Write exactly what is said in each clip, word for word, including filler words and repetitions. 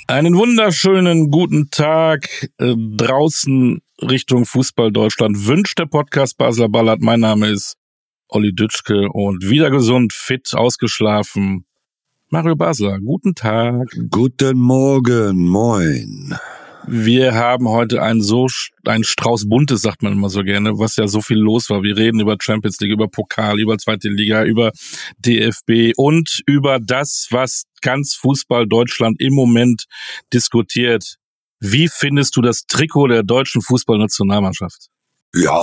Einen wunderschönen guten Tag äh, draußen Richtung Fußball Deutschland wünscht der Podcast Basler Ballert. Mein Name ist Olli Dütschke und wieder gesund, fit, ausgeschlafen. Mario Basler, guten Tag. Guten Morgen, moin. Wir haben heute ein so ein Strauß Buntes, sagt man immer so gerne, was ja so viel los war. Wir reden über Champions League, über Pokal, über zweite Liga, über D F B und über das, was ganz Fußball Deutschland im Moment diskutiert. Wie findest du das Trikot der deutschen Fußballnationalmannschaft? Ja,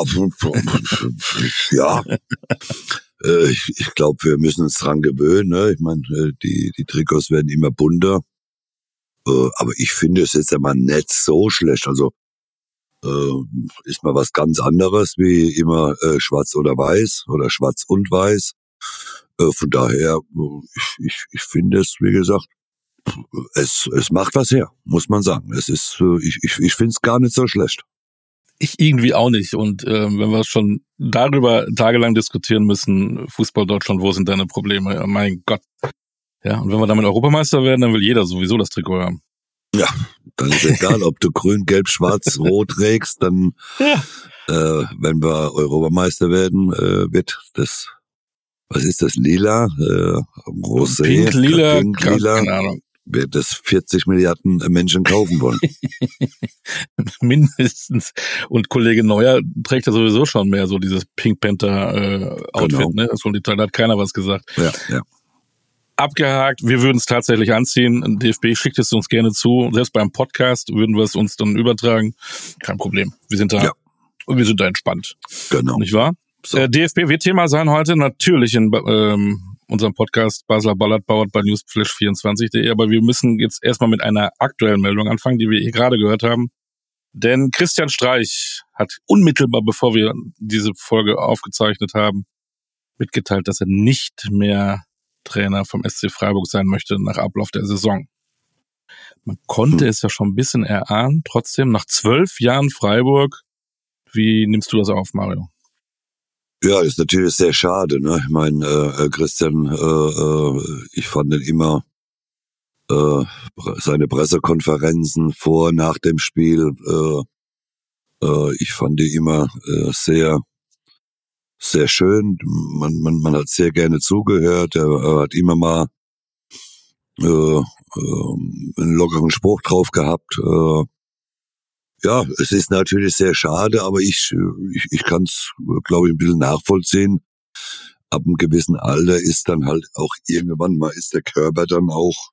ja. äh, ich ich glaube, wir müssen uns dran gewöhnen. Ne? Ich meine, die die Trikots werden immer bunter. Äh, aber ich finde es jetzt einmal nicht so schlecht. Also äh, ist mal was ganz anderes wie immer äh, schwarz oder weiß oder schwarz und weiß. Äh, von daher, ich, ich, ich finde es, wie gesagt, es es macht was her, muss man sagen. Es ist, äh, ich ich, ich finde es gar nicht so schlecht. Ich irgendwie auch nicht. Und äh, wenn wir schon darüber tagelang diskutieren müssen, Fußball Deutschland, wo sind deine Probleme? Mein Gott. Ja, und wenn wir damit Europameister werden, dann will jeder sowieso das Trikot haben. Ja, dann ist egal, ob du grün, gelb, schwarz, rot trägst, dann, ja. äh, wenn wir Europameister werden, äh, wird das, was ist das, lila, äh, rosé, pink, lila, pink, lila, keine Ahnung. Wird das vierzig Milliarden Menschen kaufen wollen. Mindestens. Und Kollege Neuer trägt ja sowieso schon mehr so dieses Pink Panther äh, Outfit, genau. Ne? Von da hat keiner was gesagt. Ja, ja. Abgehakt, wir würden es tatsächlich anziehen. D F B schickt es uns gerne zu. Selbst beim Podcast würden wir es uns dann übertragen. Kein Problem. Wir sind da, ja. wir sind da entspannt. Genau. Nicht wahr? So. Äh, D F B wird Thema sein heute, natürlich in ähm, unserem Podcast Basler Ballert, powered bei newsflash vierundzwanzig punkt de. Aber wir müssen jetzt erstmal mit einer aktuellen Meldung anfangen, die wir hier gerade gehört haben. Denn Christian Streich hat unmittelbar, bevor wir diese Folge aufgezeichnet haben, mitgeteilt, dass er nicht mehr Trainer vom S C Freiburg sein möchte nach Ablauf der Saison. Man konnte hm. es ja schon ein bisschen erahnen, trotzdem nach zwölf Jahren Freiburg. Wie nimmst du das auf, Mario? Ja, das ist natürlich sehr schade. Ne? Ich meine, äh, Christian, äh, äh, ich fand ihn immer äh, seine Pressekonferenzen vor, nach dem Spiel, äh, äh, ich fand die immer äh, sehr sehr schön. Man, man, man hat sehr gerne zugehört. Er, er hat immer mal äh, äh, einen lockeren Spruch drauf gehabt. Äh, ja, es ist natürlich sehr schade, aber ich, ich, ich kann es, glaube ich, ein bisschen nachvollziehen. Ab einem gewissen Alter ist dann halt auch irgendwann mal ist der Körper dann auch,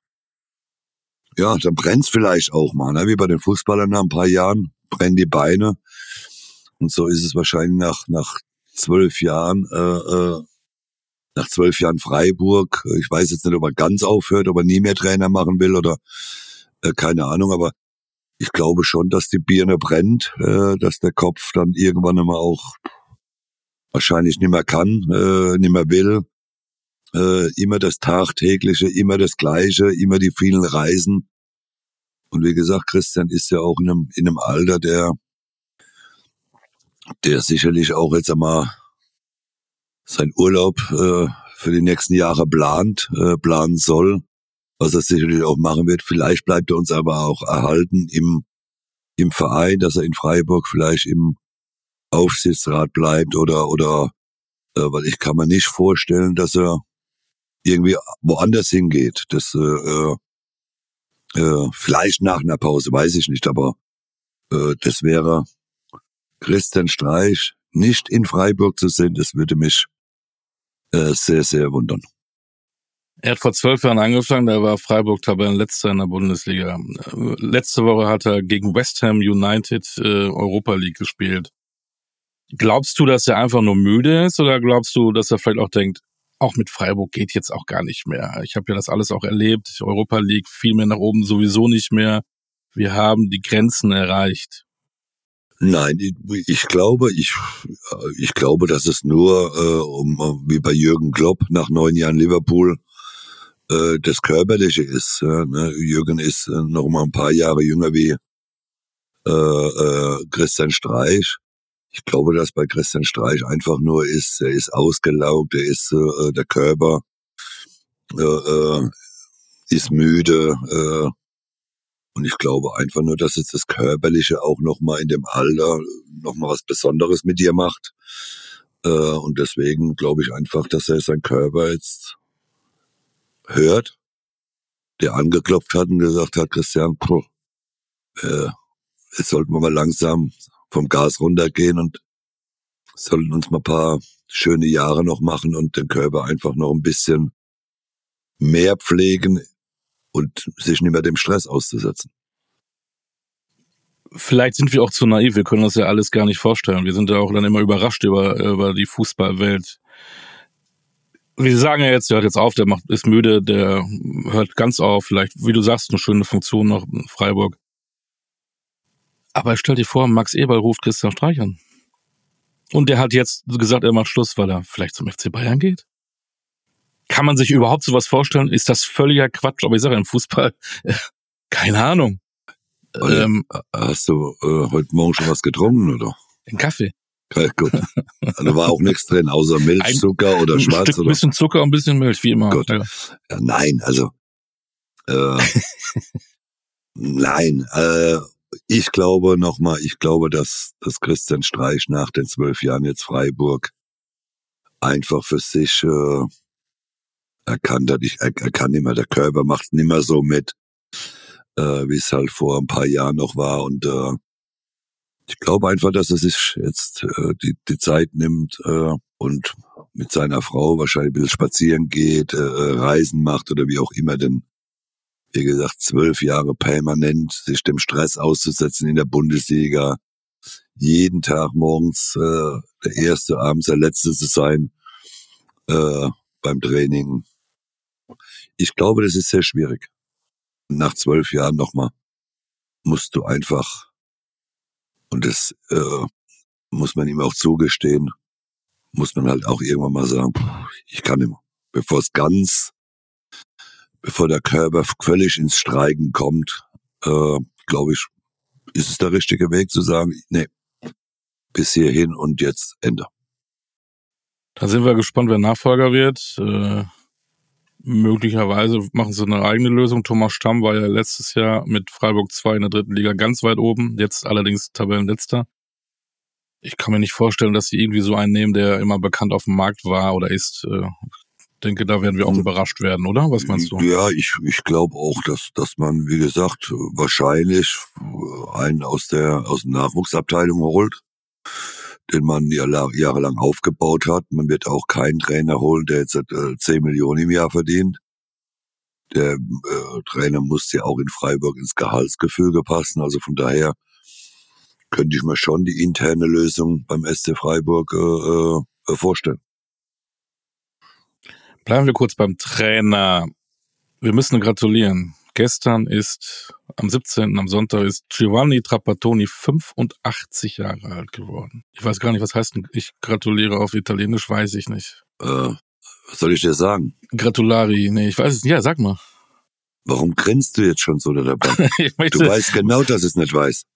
ja, dann brennt's vielleicht auch mal, ne? Wie bei den Fußballern nach ein paar Jahren brennen die Beine. Und so ist es wahrscheinlich nach nach zwölf Jahren, äh, äh, nach zwölf Jahren Freiburg. Ich weiß jetzt nicht, ob er ganz aufhört, ob er nie mehr Trainer machen will oder äh, keine Ahnung, aber ich glaube schon, dass die Birne brennt, äh, dass der Kopf dann irgendwann einmal auch wahrscheinlich nicht mehr kann, äh, nicht mehr will. Äh, immer das Tagtägliche, immer das Gleiche, immer die vielen Reisen. Und wie gesagt, Christian ist ja auch in einem, in einem Alter, der der sicherlich auch jetzt einmal sein Urlaub äh, für die nächsten Jahre plant, äh, planen soll, was er sicherlich auch machen wird. Vielleicht bleibt er uns aber auch erhalten im im Verein, dass er in Freiburg vielleicht im Aufsichtsrat bleibt oder oder äh, weil ich kann mir nicht vorstellen, dass er irgendwie woanders hingeht. Das äh, äh, vielleicht nach einer Pause, weiß ich nicht, aber äh, das wäre Christian Streich nicht in Freiburg zu sehen, das würde mich äh, sehr, sehr wundern. Er hat vor zwölf Jahren angefangen, da war Freiburg Tabellenletzter in der Bundesliga. Letzte Woche hat er gegen West Ham United äh, Europa League gespielt. Glaubst du, dass er einfach nur müde ist oder glaubst du, dass er vielleicht auch denkt, auch mit Freiburg geht jetzt auch gar nicht mehr? Ich habe ja das alles auch erlebt, Europa League viel mehr nach oben sowieso nicht mehr. Wir haben die Grenzen erreicht. Nein, ich, ich glaube, ich, ich glaube, dass es nur äh, um wie bei Jürgen Klopp nach neun Jahren Liverpool äh, das Körperliche ist. Ja, ne? Jürgen ist äh, noch mal ein paar Jahre jünger wie äh, äh, Christian Streich. Ich glaube, dass bei Christian Streich einfach nur ist, er ist ausgelaugt, er ist äh, der Körper äh, äh, ist müde. Äh, Und ich glaube einfach nur, dass jetzt das Körperliche auch nochmal in dem Alter nochmal was Besonderes mit dir macht. Äh, und deswegen glaube ich einfach, dass er seinen Körper jetzt hört, der angeklopft hat und gesagt hat, Christian, puh, äh, jetzt sollten wir mal langsam vom Gas runtergehen und sollten uns mal ein paar schöne Jahre noch machen und den Körper einfach noch ein bisschen mehr pflegen und sich nicht mehr dem Stress auszusetzen. Vielleicht sind wir auch zu naiv, wir können das ja alles gar nicht vorstellen. Wir sind ja auch dann immer überrascht über, über die Fußballwelt. Wir sagen ja jetzt, der hört jetzt auf, der macht, ist müde, der hört ganz auf, vielleicht, wie du sagst, eine schöne Funktion noch in Freiburg. Aber stell dir vor, Max Eberl ruft Christian Streich an. Und der hat jetzt gesagt, er macht Schluss, weil er vielleicht zum F C Bayern geht. Kann man sich überhaupt sowas vorstellen? Ist das völliger Quatsch? Aber ich sage, im Fußball, keine Ahnung. Ähm, hast du äh, heute Morgen schon was getrunken, oder? Einen Kaffee. Okay, gut. Da war auch nichts drin, außer Milch, ein, Zucker oder ein Schwarz. Stück, oder? Ein bisschen Zucker und ein bisschen Milch, wie immer. Gut. Ja. Ja, nein, also äh, nein, äh, ich glaube nochmal, ich glaube, dass, dass Christian Streich nach den zwölf Jahren jetzt Freiburg einfach für sich äh, erkannt hat, ich, er, er kann nicht mehr, der Körper macht nicht mehr so mit, äh, wie es halt vor ein paar Jahren noch war. Und äh, ich glaube einfach, dass er sich jetzt äh, die, die Zeit nimmt äh, und mit seiner Frau wahrscheinlich ein bisschen spazieren geht, äh, Reisen macht oder wie auch immer, denn wie gesagt, zwölf Jahre permanent sich dem Stress auszusetzen in der Bundesliga, jeden Tag morgens äh, der Erste, abends der Letzte zu sein äh, beim Training. Ich glaube, das ist sehr schwierig. Nach zwölf Jahren nochmal musst du einfach, und das äh, muss man ihm auch zugestehen, muss man halt auch irgendwann mal sagen, ich kann nicht mehr. Bevor es ganz, bevor der Körper völlig ins Streiken kommt, äh, glaube ich, ist es der richtige Weg zu sagen, nee, bis hierhin und jetzt Ende. Da sind wir gespannt, wer Nachfolger wird. Äh, möglicherweise machen sie eine eigene Lösung. Thomas Stamm war ja letztes Jahr mit Freiburg zwei in der dritten Liga ganz weit oben, jetzt allerdings Tabellenletzter. Ich kann mir nicht vorstellen, dass sie irgendwie so einen nehmen, der immer bekannt auf dem Markt war oder ist. Ich denke, da werden wir auch mhm. überrascht werden, oder? Was meinst du? Ja, ich, ich glaube auch, dass, dass man, wie gesagt, wahrscheinlich einen aus der, aus der Nachwuchsabteilung holt, den man ja jahrelang aufgebaut hat. Man wird auch keinen Trainer holen, der jetzt äh, zehn Millionen im Jahr verdient. Der äh, Trainer muss ja auch in Freiburg ins Gehaltsgefüge passen. Also von daher könnte ich mir schon die interne Lösung beim S C Freiburg äh, äh, vorstellen. Bleiben wir kurz beim Trainer. Wir müssen gratulieren. Gestern ist, am siebzehnten am Sonntag ist Giovanni Trapattoni fünfundachtzig Jahre alt geworden. Ich weiß gar nicht, was heißt denn, ich gratuliere auf Italienisch, weiß ich nicht. Äh, was soll ich dir sagen? Gratulari, nee, ich weiß es nicht. Ja, sag mal. Warum grinst du jetzt schon so dabei? Du weißt genau, dass ich es nicht weiß.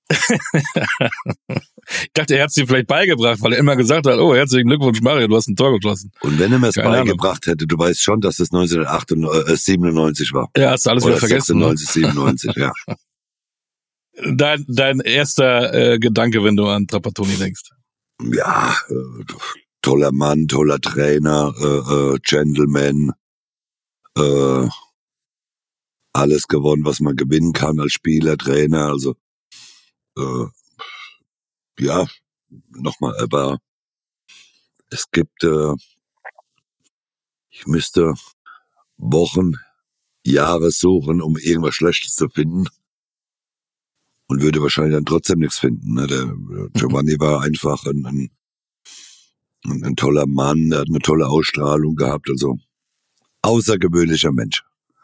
Ich dachte, er hat es dir vielleicht beigebracht, weil er immer gesagt hat, oh, herzlichen Glückwunsch, Mario, du hast ein Tor geschossen. Und wenn er mir es beigebracht hätte, du weißt schon, dass es neunzehnhundertsiebenundneunzig war. Ja, hast du alles Oder wieder vergessen. sechsundneunzig, siebenundneunzig, ja. Dein, dein erster äh, Gedanke, wenn du an Trapattoni denkst? Ja, äh, toller Mann, toller Trainer, äh, äh, Gentleman, äh, alles gewonnen, was man gewinnen kann als Spieler, Trainer, also äh, ja, nochmal, aber es gibt, äh, ich müsste Wochen, Jahre suchen, um irgendwas Schlechtes zu finden und würde wahrscheinlich dann trotzdem nichts finden. Ne? Der Giovanni war einfach ein, ein, ein, ein toller Mann, der hat eine tolle Ausstrahlung gehabt, also außergewöhnlicher Mensch.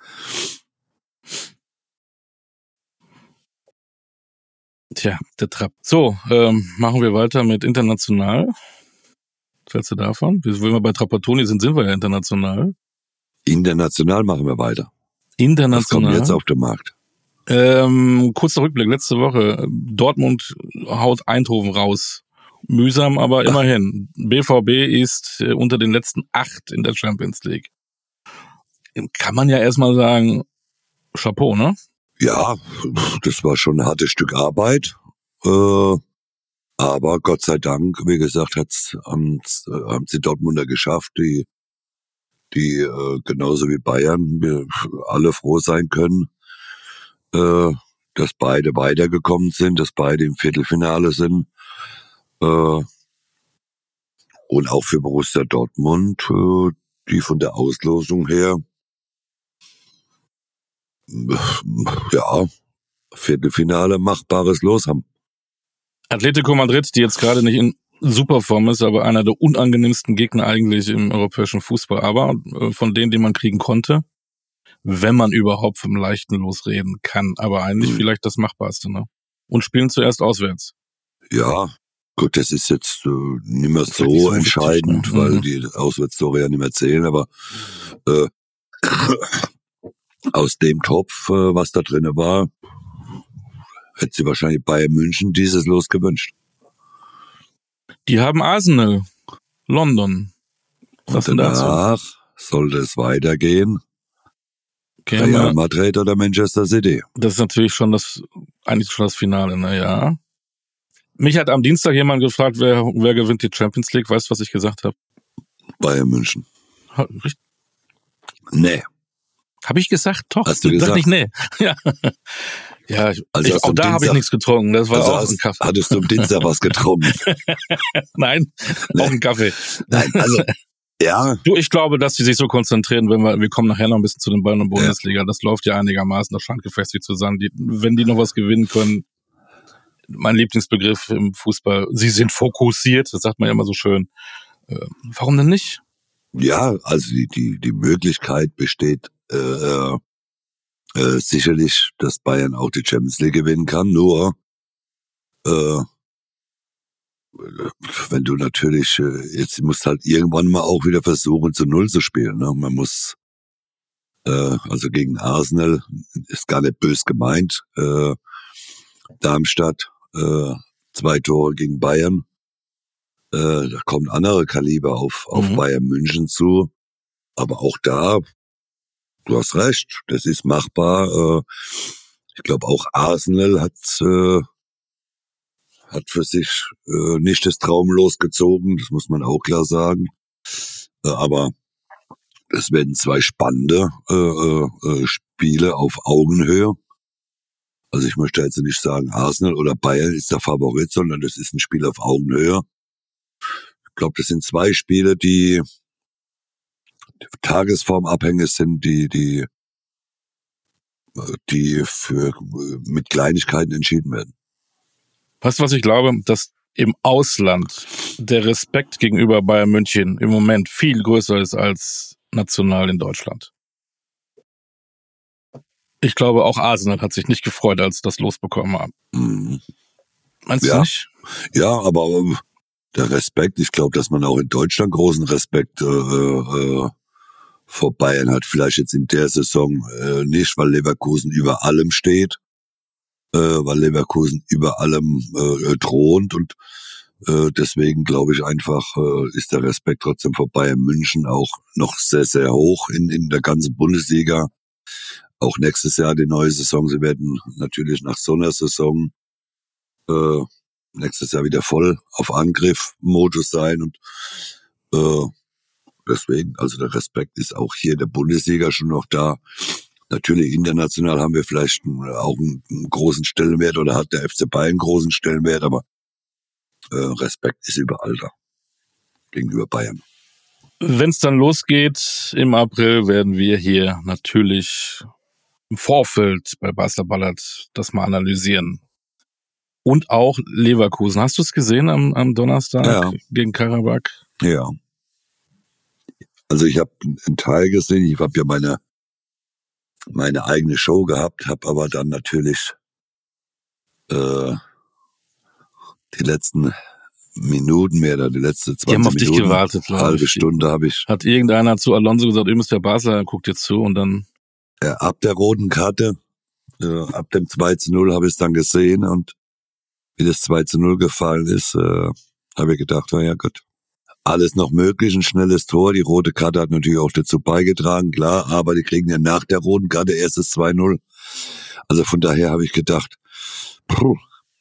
Tja, der Trapp. So, ähm, machen wir weiter mit international. Was hältst du davon? Wenn wir bei Trapattoni sind, sind wir ja international. International machen wir weiter. International. Was kommt jetzt auf den Markt? Ähm, kurzer Rückblick, letzte Woche. Dortmund haut Eindhoven raus. Mühsam, aber Ach. immerhin. B V B ist äh, unter den letzten acht in der Champions League. Kann man ja erstmal sagen, Chapeau, ne? Ja, das war schon ein hartes Stück Arbeit. Äh, aber Gott sei Dank, wie gesagt, hat's, haben's, äh, haben sie Dortmunder geschafft, die, die äh, genauso wie Bayern wir alle froh sein können, äh, dass beide weitergekommen sind, dass beide im Viertelfinale sind. Äh, und auch für Borussia Dortmund, äh, die von der Auslosung her, ja, Viertelfinale machbares Los haben. Atletico Madrid, die jetzt gerade nicht in Superform ist, aber einer der unangenehmsten Gegner eigentlich im europäischen Fußball, aber äh, von denen, die man kriegen konnte, wenn man überhaupt vom leichten Los reden kann, aber eigentlich hm. vielleicht das Machbarste, ne? Und spielen zuerst auswärts. Ja, gut, das ist jetzt äh, nicht mehr so, nicht so entscheidend, wichtig, ne? weil mhm. die Auswärtstore ja nicht mehr zählen, aber äh, aus dem Topf, äh, was da drin war, hätte sie wahrscheinlich Bayern München dieses Los gewünscht. Die haben Arsenal, London. Was Und danach sollte es weitergehen. Okay, Real Madrid oder Manchester City. Das ist natürlich schon das, eigentlich schon das Finale, naja. Mich hat am Dienstag jemand gefragt, wer, wer gewinnt die Champions League. Weißt du, was ich gesagt habe? Bayern München. Ha, nee. Habe ich gesagt? Doch. Hast du gesagt? Nicht, nee. Ja, ja ich, also ich, auch da habe ich nichts getrunken. Das war also auch hast, ein Kaffee. Hattest du am Dienstag was getrunken? Nein, nee. Auch ein Kaffee. Nein, also, ja. Du, ich glaube, dass die sich so konzentrieren, wenn wir, wir kommen nachher noch ein bisschen zu den Bayern und Bundesliga. Ja. Das läuft ja einigermaßen, das scheint gefestigt zu sein. Die, wenn die noch was gewinnen können, mein Lieblingsbegriff im Fußball, sie sind fokussiert, das sagt man ja immer so schön. Äh, warum denn nicht? Ja, also die, die, die Möglichkeit besteht äh, äh, sicherlich, dass Bayern auch die Champions League gewinnen kann, nur äh, wenn du natürlich, äh, jetzt musst halt irgendwann mal auch wieder versuchen, zu Null zu spielen. Ne? Man muss, äh, also gegen Arsenal, ist gar nicht bös gemeint, äh, Darmstadt, äh, zwei Tore gegen Bayern, äh, da kommen andere Kaliber auf, auf mhm. Bayern München zu, aber auch da, du hast recht, das ist machbar. Äh, ich glaube auch Arsenal hat äh, hat für sich äh, nicht das Traum losgezogen, das muss man auch klar sagen. Äh, aber es werden zwei spannende äh, äh, Spiele auf Augenhöhe. Also ich möchte jetzt nicht sagen, Arsenal oder Bayern ist der Favorit, sondern das ist ein Spiel auf Augenhöhe. Ich glaube, das sind zwei Spiele, die tagesformabhängig sind, die die die für mit Kleinigkeiten entschieden werden. Weißt du, was ich glaube? Dass im Ausland der Respekt gegenüber Bayern München im Moment viel größer ist als national in Deutschland. Ich glaube, auch Arsenal hat sich nicht gefreut, als das losbekommen haben. Mhm. Meinst ja. du nicht? Ja, aber der Respekt, ich glaube, dass man auch in Deutschland großen Respekt äh, äh, vor Bayern hat. Vielleicht jetzt in der Saison äh, nicht, weil Leverkusen über allem steht, äh, weil Leverkusen über allem äh, thront und äh, deswegen glaube ich einfach, äh, ist der Respekt trotzdem vor Bayern München auch noch sehr, sehr hoch in, in der ganzen Bundesliga. Auch nächstes Jahr die neue Saison. Sie werden natürlich nach so einer Saison äh, nächstes Jahr wieder voll auf Angriff-Modus sein und äh, deswegen, also der Respekt ist auch hier in der Bundesliga schon noch da. Natürlich international haben wir vielleicht auch einen, einen großen Stellenwert oder hat der F C Bayern einen großen Stellenwert, aber äh, Respekt ist überall da gegenüber Bayern. Wenn es dann losgeht im April, werden wir hier natürlich im Vorfeld bei Basler Ballert das mal analysieren. Und auch Leverkusen. Hast du es gesehen am, am Donnerstag ja. gegen Karabakh? Ja. Also ich habe einen Teil gesehen. Ich habe ja meine meine eigene Show gehabt, habe aber dann natürlich äh, die letzten Minuten mehr, oder die letzte zwanzig die haben auf Minuten, dich gewartet, halbe ich. Stunde habe ich. Hat irgendeiner zu Alonso gesagt, übrigens der Basler guckt jetzt zu und dann. Ja, ab der roten Karte, äh, ab dem zwei zu null habe ich es dann gesehen und wie das zwei zu null gefallen ist, äh, habe ich gedacht, na ja gut, alles noch möglich, ein schnelles Tor. Die rote Karte hat natürlich auch dazu beigetragen, klar, aber die kriegen ja nach der roten Karte erst das zwei null. Also von daher habe ich gedacht, puh,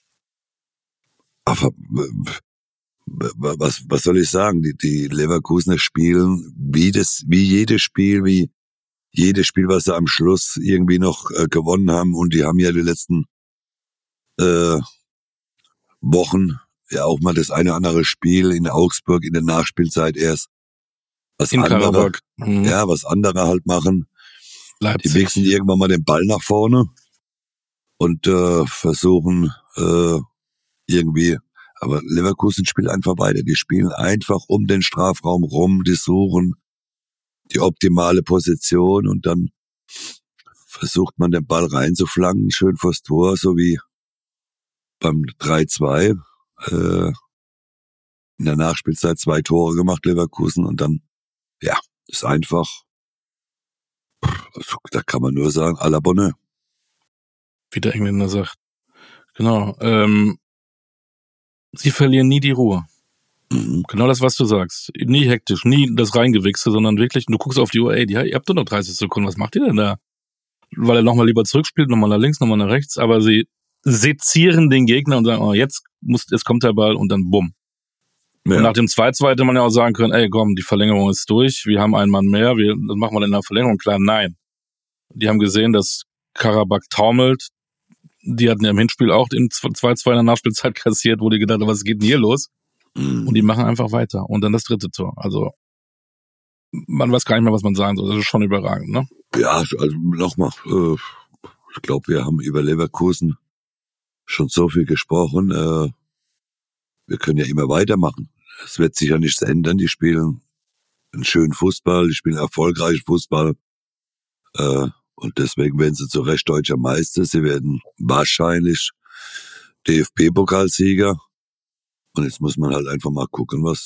aber was, was soll ich sagen? Die, die Leverkusener spielen wie das, wie jedes Spiel, wie jedes Spiel, was sie am Schluss irgendwie noch äh, gewonnen haben. Und die haben ja die letzten äh, Wochen ja auch mal das eine oder andere Spiel in Augsburg in der Nachspielzeit erst was In andere, Karabakh. Mhm. ja, was andere halt machen. Leipzig. Die wichsen irgendwann mal den Ball nach vorne und äh, versuchen äh, irgendwie, aber Leverkusen spielt einfach weiter. Die spielen einfach um den Strafraum rum, die suchen die optimale Position und dann versucht man den Ball reinzuflanken, schön vors Tor, so wie beim drei zwei. Äh, in der Nachspielzeit zwei Tore gemacht, Leverkusen, und dann, ja, ist einfach, da kann man nur sagen, à la bonne. Wie der Engländer sagt. Genau. Ähm, sie verlieren nie die Ruhe. Mhm. Genau das, was du sagst. Nie hektisch, nie das Reingewichse, sondern wirklich, du guckst auf die Uhr, ey, die, ihr habt doch noch dreißig Sekunden, was macht ihr denn da? Weil er nochmal lieber zurückspielt, nochmal nach links, nochmal nach rechts, aber sie sezieren den Gegner und sagen, oh, jetzt muss, jetzt kommt der Ball und dann bumm. Ja. Und nach dem zwei zwei hätte man ja auch sagen können, ey, komm, die Verlängerung ist durch, wir haben einen Mann mehr, wir, das machen wir in der Verlängerung, klar, nein. Die haben gesehen, dass Karabakh taumelt, die hatten ja im Hinspiel auch den zwei zwei in der Nachspielzeit kassiert, wo die gedacht haben, was geht denn hier los? Mhm. Und die machen einfach weiter. Und dann das dritte Tor. Also, man weiß gar nicht mehr, was man sagen soll. Das ist schon überragend, ne? Ja, also nochmal, äh, ich glaube, wir haben über Leverkusen schon so viel gesprochen. Äh, wir können ja immer weitermachen. Es wird sich ja nichts ändern. Die spielen einen schönen Fußball, die spielen erfolgreichen Fußball. Äh, und deswegen werden sie zu Recht deutscher Meister. Sie werden wahrscheinlich D F B-Pokalsieger. Und jetzt muss man halt einfach mal gucken, was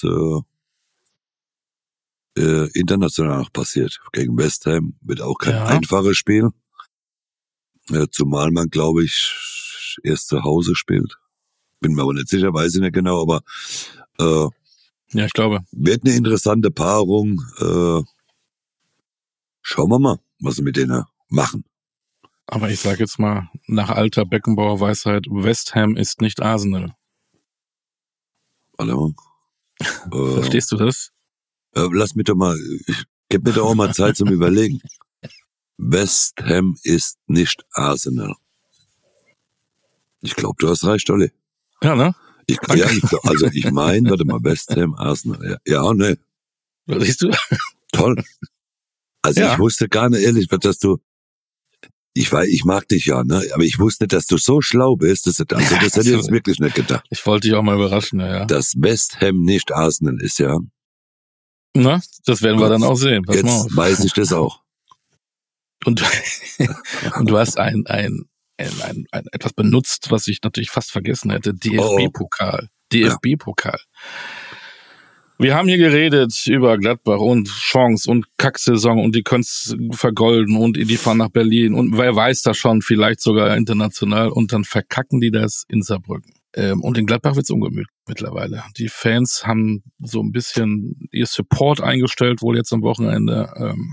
äh, äh, international noch passiert. Gegen West Ham wird auch kein Ja. einfaches Spiel. Äh, zumal man, glaube ich, erst zu Hause spielt. Bin mir aber nicht sicher, weiß ich nicht genau, aber äh, Ja, ich glaube. wird eine interessante Paarung. Äh, schauen wir mal, was sie mit denen machen. Aber ich sage jetzt mal, nach alter Beckenbauer Weisheit, West Ham ist nicht Arsenal. Warte mal. Äh, Verstehst du das? äh, lass mich doch mal, ich, gib mir doch auch mal Zeit zum Überlegen. West Ham ist nicht Arsenal. Ich glaube, du hast recht, Olli. Ja, ne? Ich, ja, ich, also ich meine, warte mal, West Ham, Arsenal. Ja, ja, ne, Siehst du? toll. Also Ja. ich wusste gar nicht, ehrlich, dass du, ich weiß, ich mag dich ja, ne, aber ich wusste nicht, dass du so schlau bist. Das, also das hätte ich jetzt wirklich nicht gedacht. Ich wollte dich auch mal überraschen, ja. ja. Dass West Ham nicht Arsenal ist, ja. Na, das werden wir dann auch sehen. Pass mal Jetzt auf. weiß ich das auch. Und, und du hast ein, ein, ein, ein, ein etwas benutzt, was ich natürlich fast vergessen hätte. D F B-Pokal. D F B-Pokal. Wir haben hier geredet über Gladbach und Chance und Kacksaison und die können es vergolden und die fahren nach Berlin und wer weiß das schon, vielleicht sogar international und dann verkacken die das in Saarbrücken. Ähm, und in Gladbach wird's ungemütlich mittlerweile. Die Fans haben so ein bisschen ihr Support eingestellt, wohl jetzt am Wochenende. Ähm,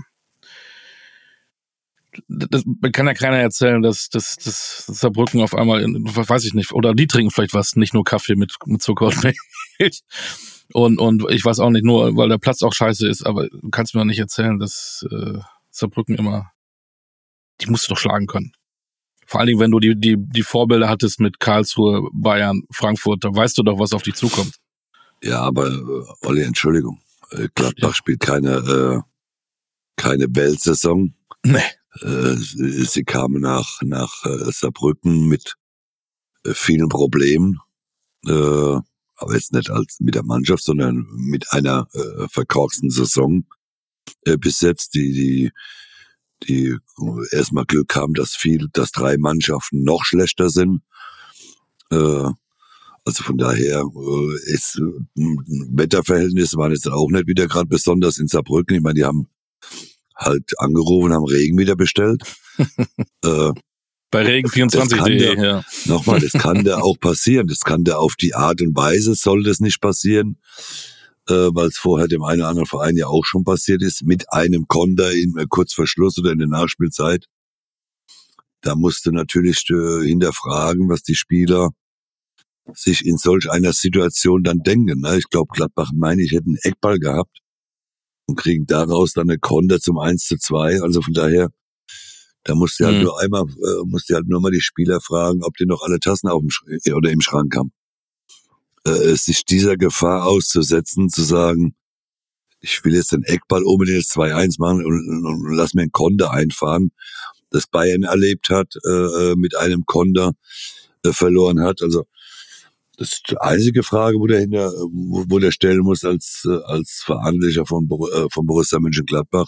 das kann ja keiner erzählen, dass, dass, dass Saarbrücken auf einmal, in, weiß ich nicht, oder die trinken vielleicht was, nicht nur Kaffee mit, mit Zucker und Milch. Und, und ich weiß auch nicht, nur weil der Platz auch scheiße ist, aber du kannst mir doch nicht erzählen, dass äh, Saarbrücken immer, die musst du doch schlagen können. Vor allen Dingen, wenn du die, die, die Vorbilder hattest mit Karlsruhe, Bayern, Frankfurt, da weißt du doch, was auf dich zukommt. Ja, aber äh, Olli, Entschuldigung, äh, Gladbach ja. spielt keine, äh, keine Weltsaison. Nee. Äh, sie kamen nach, nach äh, Saarbrücken mit äh, vielen Problemen, äh, aber jetzt nicht als mit der Mannschaft, sondern mit einer äh, verkorksten Saison äh, bis jetzt, die, die, die erstmal Glück haben, dass viel, dass drei Mannschaften noch schlechter sind. Äh, also von daher äh, ist äh, Wetterverhältnisse waren jetzt auch nicht wieder gerade besonders in Saarbrücken. Ich meine, die haben halt angerufen, haben Regen wieder bestellt. äh, Bei Regen vierundzwanzig punkt de, ja. Nochmal, das kann da auch passieren. Das kann da auf die Art und Weise, soll das nicht passieren. äh, weil es vorher dem einen oder anderen Verein ja auch schon passiert ist, mit einem Konter in äh, kurz vor Schluss oder in der Nachspielzeit. Da musst du natürlich äh, hinterfragen, was die Spieler sich in solch einer Situation dann denken. Ne? Ich glaube, Gladbach, meine ich, hätten einen Eckball gehabt und kriegen daraus dann eine Konter zum eins zu zwei. Also von daher, da musst du halt mhm. nur einmal, äh, musst du halt nur mal die Spieler fragen, ob die noch alle Tassen auf dem Sch- oder im Schrank haben. Äh, sich dieser Gefahr auszusetzen, zu sagen, ich will jetzt den Eckball unbedingt zwei eins machen und, und, und lass mir einen Konter einfahren, das Bayern erlebt hat, äh, mit einem Konter äh, verloren hat. Also das ist die einzige Frage, wo der hinter, wo, wo der stellen muss als als Verantwortlicher von äh, von Borussia Mönchengladbach.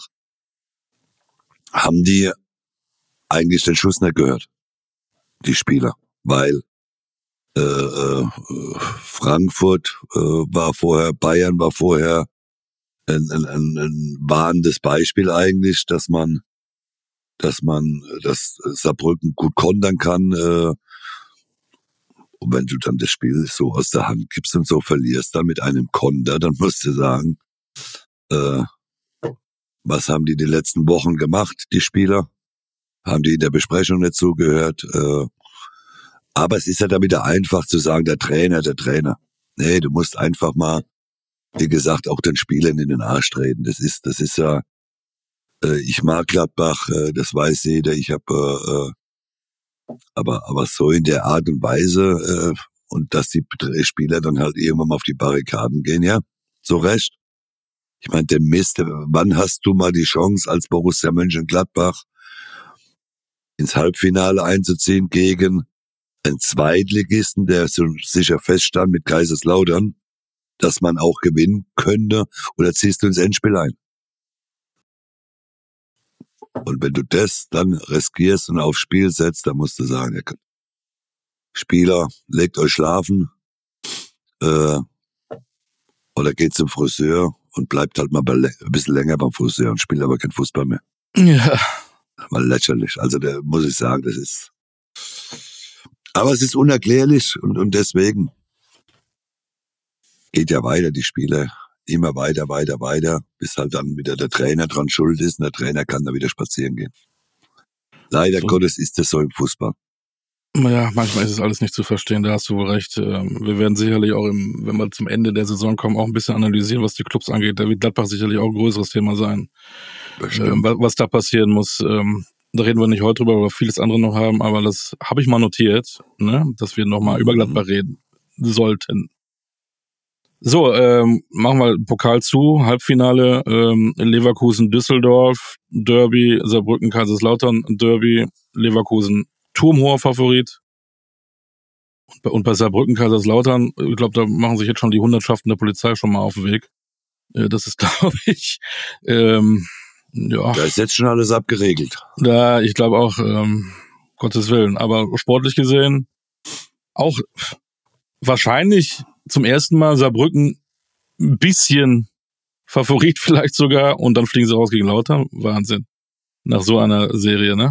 Haben die eigentlich den Schuss nicht gehört, die Spieler, weil äh, äh, Frankfurt äh, war vorher, Bayern war vorher ein, ein, ein, ein warnendes Beispiel eigentlich, dass man dass man dass Saarbrücken gut kontern kann. Äh, Und wenn du dann das Spiel so aus der Hand gibst und so verlierst, dann mit einem Konter, dann musst du sagen, äh, was haben die die letzten Wochen gemacht, die Spieler? Haben die in der Besprechung nicht zugehört? Äh, aber es ist ja dann wieder einfach zu sagen, der Trainer, der Trainer. Nee, du musst einfach mal, wie gesagt, auch den Spielern in den Arsch treten. Das ist, das ist ja, äh, ich mag Gladbach, äh, das weiß jeder. Ich habe äh, Aber, aber so in der Art und Weise, äh, und dass die Spieler dann halt irgendwann mal auf die Barrikaden gehen, ja, so recht. Ich meine, den Mist, wann hast du mal die Chance, als Borussia Mönchengladbach ins Halbfinale einzuziehen gegen einen Zweitligisten, der so sicher feststand mit Kaiserslautern, dass man auch gewinnen könnte, oder ziehst du ins Endspiel ein? Und wenn du das dann riskierst und aufs Spiel setzt, dann musst du sagen, ja, Spieler, legt euch schlafen, äh, oder geht zum Friseur und bleibt halt mal ein bisschen länger beim Friseur und spielt aber kein Fußball mehr. Ja. Mal lächerlich. Also da muss ich sagen, das ist, aber es ist unerklärlich und, und deswegen geht ja weiter, die Spiele, immer weiter, weiter, weiter, bis halt dann wieder der Trainer dran schuld ist und der Trainer kann dann wieder spazieren gehen. Leider so. Gottes ist das so im Fußball. Ja, manchmal ist es alles nicht zu verstehen, da hast du wohl recht. Wir werden sicherlich auch, im, wenn wir zum Ende der Saison kommen, auch ein bisschen analysieren, was die Clubs angeht. Da wird Gladbach sicherlich auch ein größeres Thema sein, ähm, was da passieren muss. Ähm, da reden wir nicht heute drüber, weil wir vieles andere noch haben, aber das habe ich mal notiert, ne, dass wir nochmal mhm. über Gladbach reden sollten. So, ähm, machen wir Pokal zu, Halbfinale, ähm, Leverkusen-Düsseldorf, Derby, Saarbrücken-Kaiserslautern, Derby, Leverkusen turmhoher Favorit. Und bei, und bei Saarbrücken, Kaiserslautern, ich glaube, da machen sich jetzt schon die Hundertschaften der Polizei schon mal auf den Weg. Äh, das ist, glaube ich, ähm, ja. Da ist jetzt schon alles abgeregelt. Da, ich glaube auch, ähm, Gottes Willen. Aber sportlich gesehen, auch wahrscheinlich zum ersten Mal Saarbrücken ein bisschen Favorit vielleicht sogar und dann fliegen sie raus gegen Lautern. Wahnsinn. Nach so einer Serie, ne?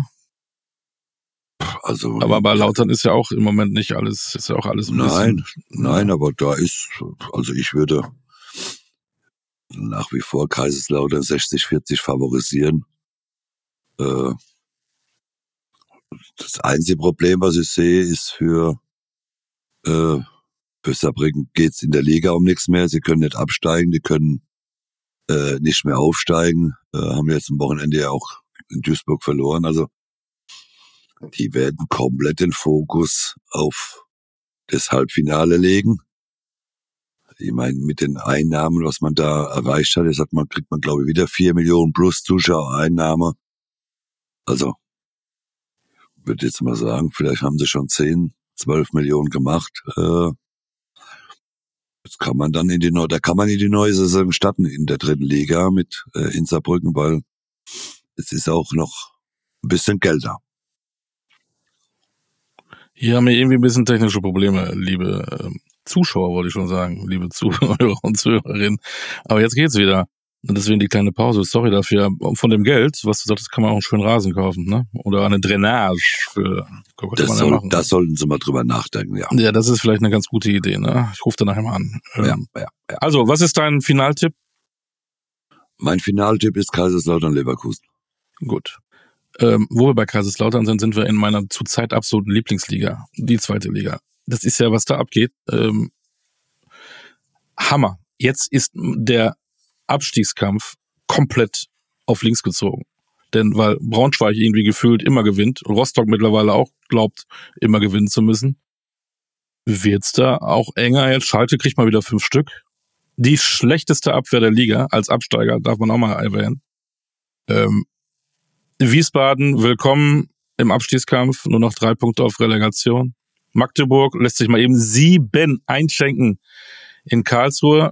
Also, aber bei Lautern ist ja auch im Moment nicht alles, ist ja auch alles ein nein, bisschen. Nein, aber da ist, also ich würde nach wie vor Kaiserslautern sechzig vierzig favorisieren. Äh, das einzige Problem, was ich sehe, ist für, äh, für Saarbrücken geht's in der Liga um nichts mehr. Sie können nicht absteigen, die können äh, nicht mehr aufsteigen. Äh, haben jetzt am Wochenende ja auch in Duisburg verloren. Also die werden komplett den Fokus auf das Halbfinale legen. Ich meine, mit den Einnahmen, was man da erreicht hat, jetzt hat man, kriegt man, glaube ich, wieder vier Millionen plus Zuschauereinnahme. Also, würde jetzt mal sagen, vielleicht haben sie schon zehn, zwölf Millionen gemacht. Äh, jetzt kann man dann in die neue, da kann man in die neue Saison starten in der dritten Liga mit äh, in Saarbrücken, weil es ist auch noch ein bisschen Geld da. Hier haben wir irgendwie ein bisschen technische Probleme, liebe äh, Zuschauer, wollte ich schon sagen, liebe Zuhörer und Zuhörerinnen. Aber jetzt geht's wieder. Und deswegen die kleine Pause. Sorry dafür. Von dem Geld, was du sagtest, kann man auch einen schönen Rasen kaufen, ne? Oder eine Drainage für. Das, soll, ja das sollten Sie mal drüber nachdenken, ja. Ja, das ist vielleicht eine ganz gute Idee, ne? Ich rufe da nachher mal an. Ja, ähm, ja, ja. Also, was ist dein Finaltipp? Mein Finaltipp ist Kaiserslautern-Leverkusen. Gut. Ähm, wo wir bei Kaiserslautern sind, sind wir in meiner zurzeit absoluten Lieblingsliga, die zweite Liga. Das ist ja, was da abgeht. Ähm, Hammer. Jetzt ist der Abstiegskampf komplett auf links gezogen. Denn weil Braunschweig irgendwie gefühlt immer gewinnt und Rostock mittlerweile auch glaubt, immer gewinnen zu müssen, wird's da auch enger jetzt. Schalke kriegt mal wieder fünf Stück. Die schlechteste Abwehr der Liga als Absteiger, darf man auch mal erwähnen. Ähm, Wiesbaden, willkommen im Abstiegskampf, nur noch drei Punkte auf Relegation. Magdeburg lässt sich mal eben sieben einschenken in Karlsruhe.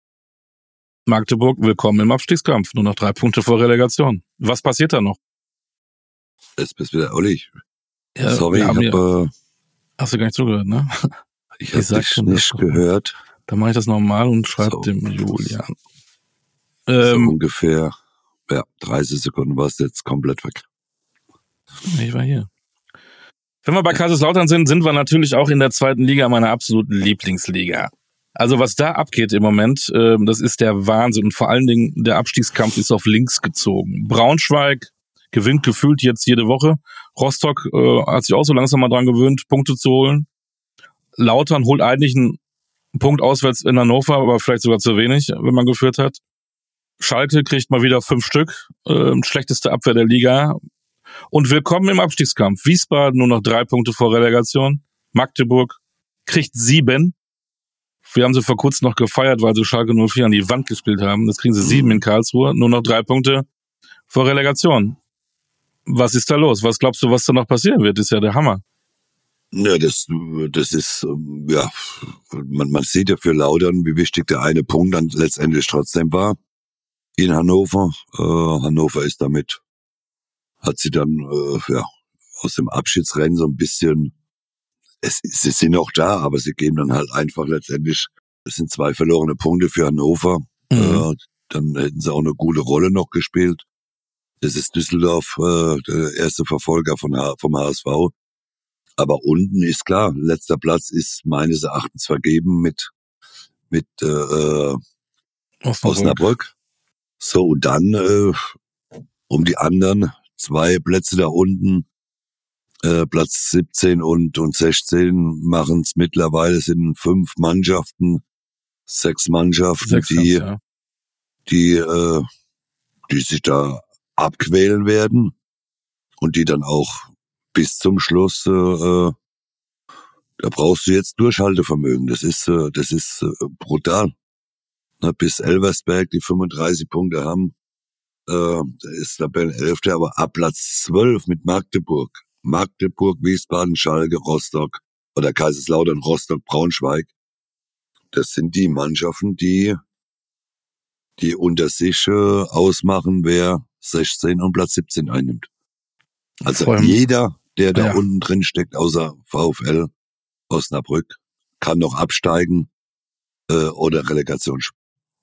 Magdeburg, willkommen im Abstiegskampf, nur noch drei Punkte vor Relegation. Was passiert da noch? Jetzt bist du wieder Olli. Ja, Sorry, ich habe... Äh, hast du gar nicht zugehört, ne? Ich habe dich nicht gehört. Dann mache ich das nochmal und schreibe so, dem Julian. Ähm, so ungefähr... Ja, dreißig Sekunden warst du jetzt komplett weg. Ich war hier. Wenn wir bei Kaiserslautern sind, sind wir natürlich auch in der zweiten Liga, meiner absoluten Lieblingsliga. Also was da abgeht im Moment, äh, das ist der Wahnsinn. Und vor allen Dingen, der Abstiegskampf ist auf links gezogen. Braunschweig gewinnt gefühlt jetzt jede Woche. Rostock äh, hat sich auch so langsam mal dran gewöhnt, Punkte zu holen. Lautern holt eigentlich einen Punkt auswärts in Hannover, aber vielleicht sogar zu wenig, wenn man geführt hat. Schalke kriegt mal wieder fünf Stück, äh, schlechteste Abwehr der Liga. Und willkommen im Abstiegskampf. Wiesbaden nur noch drei Punkte vor Relegation. Magdeburg kriegt sieben. Wir haben sie vor kurzem noch gefeiert, weil sie Schalke null vier an die Wand gespielt haben. Jetzt kriegen sie sieben in Karlsruhe, nur noch drei Punkte vor Relegation. Was ist da los? Was glaubst du, was da noch passieren wird? Das ist ja der Hammer. Ja, das, das ist, ja, man, man sieht ja für Lautern, wie wichtig der eine Punkt dann letztendlich trotzdem war. In Hannover. Äh, Hannover ist damit, hat sie dann äh, ja aus dem Abschiedsrennen so ein bisschen, es, sie sind auch da, aber sie geben dann halt einfach letztendlich, es sind zwei verlorene Punkte für Hannover. Mhm. Äh, dann hätten sie auch eine gute Rolle noch gespielt. Das ist Düsseldorf, äh, der erste Verfolger von H- vom H S V. Aber unten ist klar, letzter Platz ist meines Erachtens vergeben mit mit äh, Osnabrück. Osnabrück. So, und dann äh, um die anderen zwei Plätze da unten, äh, Platz siebzehn und und sechzehn, machen es mittlerweile, sind fünf Mannschaften, sechs Mannschaften, sechs, die ja. die äh, die sich da abquälen werden und die dann auch bis zum Schluss, äh, da brauchst du jetzt Durchhaltevermögen. Das ist äh, das ist äh, brutal. Bis Elversberg, die fünfunddreißig Punkte haben, äh, ist Tabellenelfter, aber ab Platz zwölf mit Magdeburg. Magdeburg, Wiesbaden, Schalke, Rostock oder Kaiserslautern, Rostock, Braunschweig. Das sind die Mannschaften, die die unter sich äh, ausmachen, wer sechzehn und Platz siebzehn einnimmt. Also jeder, der da ja. unten drin steckt, außer VfL Osnabrück, kann noch absteigen äh, oder Relegation spielen.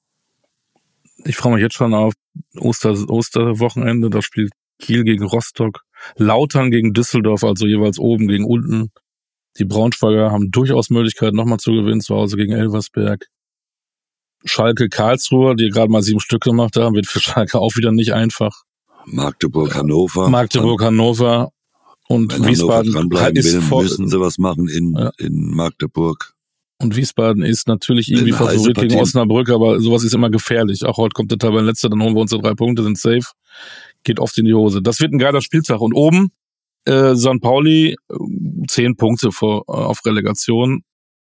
Ich freue mich jetzt schon auf Oster, Osterwochenende. Da spielt Kiel gegen Rostock, Lautern gegen Düsseldorf, also jeweils oben gegen unten. Die Braunschweiger haben durchaus Möglichkeiten, nochmal zu gewinnen, zu Hause gegen Elversberg. Schalke, Karlsruhe, die gerade mal sieben Stück gemacht haben, wird für Schalke auch wieder nicht einfach. Magdeburg, Hannover. Magdeburg, Hannover und Wenn Wiesbaden Hannover ist will, vor, müssen sie was machen in, ja. in Magdeburg. Und Wiesbaden ist natürlich irgendwie Favorit gegen Osnabrück, aber sowas ist immer gefährlich. Auch heute kommt der Tabellenletzte, dann holen wir unsere drei Punkte, sind safe. Geht oft in die Hose. Das wird ein geiler Spieltag. Und oben äh, Sankt Pauli, zehn Punkte vor äh, auf Relegation.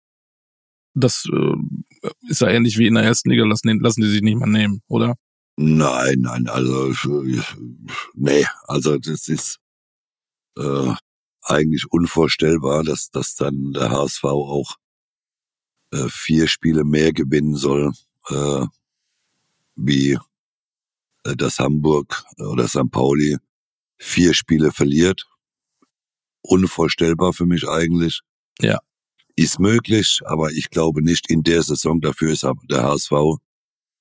Das äh, ist ja ähnlich wie in der ersten Liga, lassen, lassen die sich nicht mal nehmen, oder? Nein, nein, also nee, also das ist äh, eigentlich unvorstellbar, dass, dass dann der H S V auch äh, vier Spiele mehr gewinnen soll, äh, wie äh, das Hamburg oder Sankt Pauli vier Spiele verliert. Unvorstellbar für mich eigentlich. Ja. Ist möglich, aber ich glaube nicht in der Saison. Dafür ist der H S V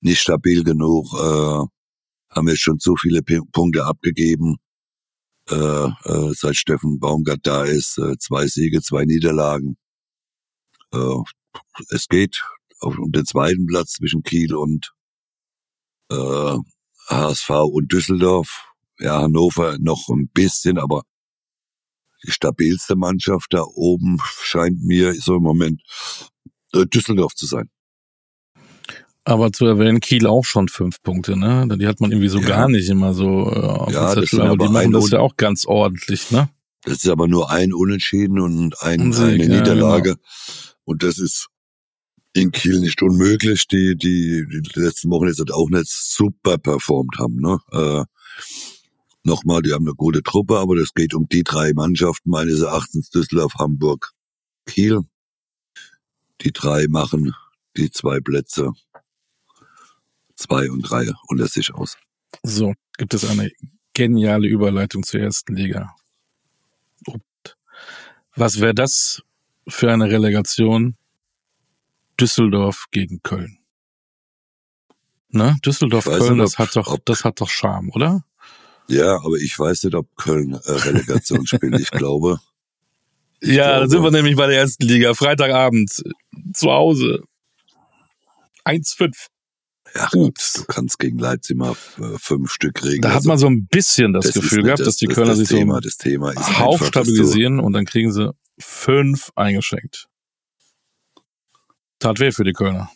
nicht stabil genug, äh, haben jetzt schon so viele P- Punkte abgegeben, äh, äh, seit Steffen Baumgart da ist, äh, zwei Siege, zwei Niederlagen. Äh, es geht auf, um den zweiten Platz zwischen Kiel und äh, H S V und Düsseldorf. Ja, Hannover noch ein bisschen, aber die stabilste Mannschaft da oben scheint mir so im Moment äh, Düsseldorf zu sein. Aber zu erwähnen, Kiel auch schon fünf Punkte, ne? Die hat man irgendwie so Ja. gar nicht immer so äh, auf Ja, dem das Zettel, sind aber aber die machen ein das Un- ja auch ganz ordentlich, ne? Das ist aber nur ein Unentschieden und ein, Ein Sieg, eine ja, Niederlage. Und das ist in Kiel nicht unmöglich, die die, die letzten Wochen jetzt auch nicht super performt haben. Ne? Äh, nochmal, die haben eine gute Truppe, aber das geht um die drei Mannschaften meines Erachtens, Düsseldorf, Hamburg, Kiel. Die drei machen die zwei Plätze, zwei und drei unter sich aus. So, gibt es eine geniale Überleitung zur ersten Liga. Und was wäre das für eine Relegation? Düsseldorf gegen Köln. Ne? Düsseldorf, Ich weiß Köln, nicht, das ob- hat doch, ob- das hat doch Charme, oder? Ja, aber ich weiß nicht, ob Köln äh, Relegation spielt. Ich glaube, Ich ja, glaube- dann sind wir nämlich bei der ersten Liga. Freitagabend zu Hause. eins fünf. ja, Ups. du kannst gegen Leipzig mal äh, fünf Stück kriegen. Da hat Also, man so ein bisschen das, das ist Gefühl nicht gehabt, das- dass die das- Kölner das sich Thema, so das Thema ist einen Hauch einfach, dass du- stabilisieren und dann kriegen sie fünf eingeschenkt. Tat weh für die Kölner.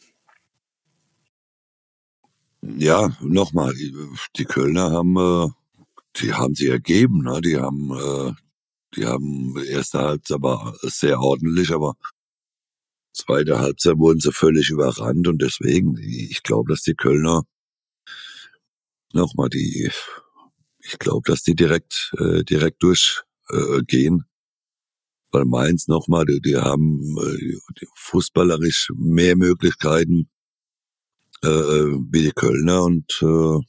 Ja, nochmal, die, die Kölner haben, äh, die haben sich ergeben, ne? Die haben, äh, die haben erste Halbzeit war sehr ordentlich, aber zweite Halbzeit wurden sie völlig überrannt und deswegen, ich glaube, dass die Kölner nochmal die, ich glaube, dass die direkt, äh, direkt durchgehen. Äh, gehen. Weil Mainz nochmal, die, die haben äh, die fußballerisch mehr Möglichkeiten äh, wie die Kölner und äh,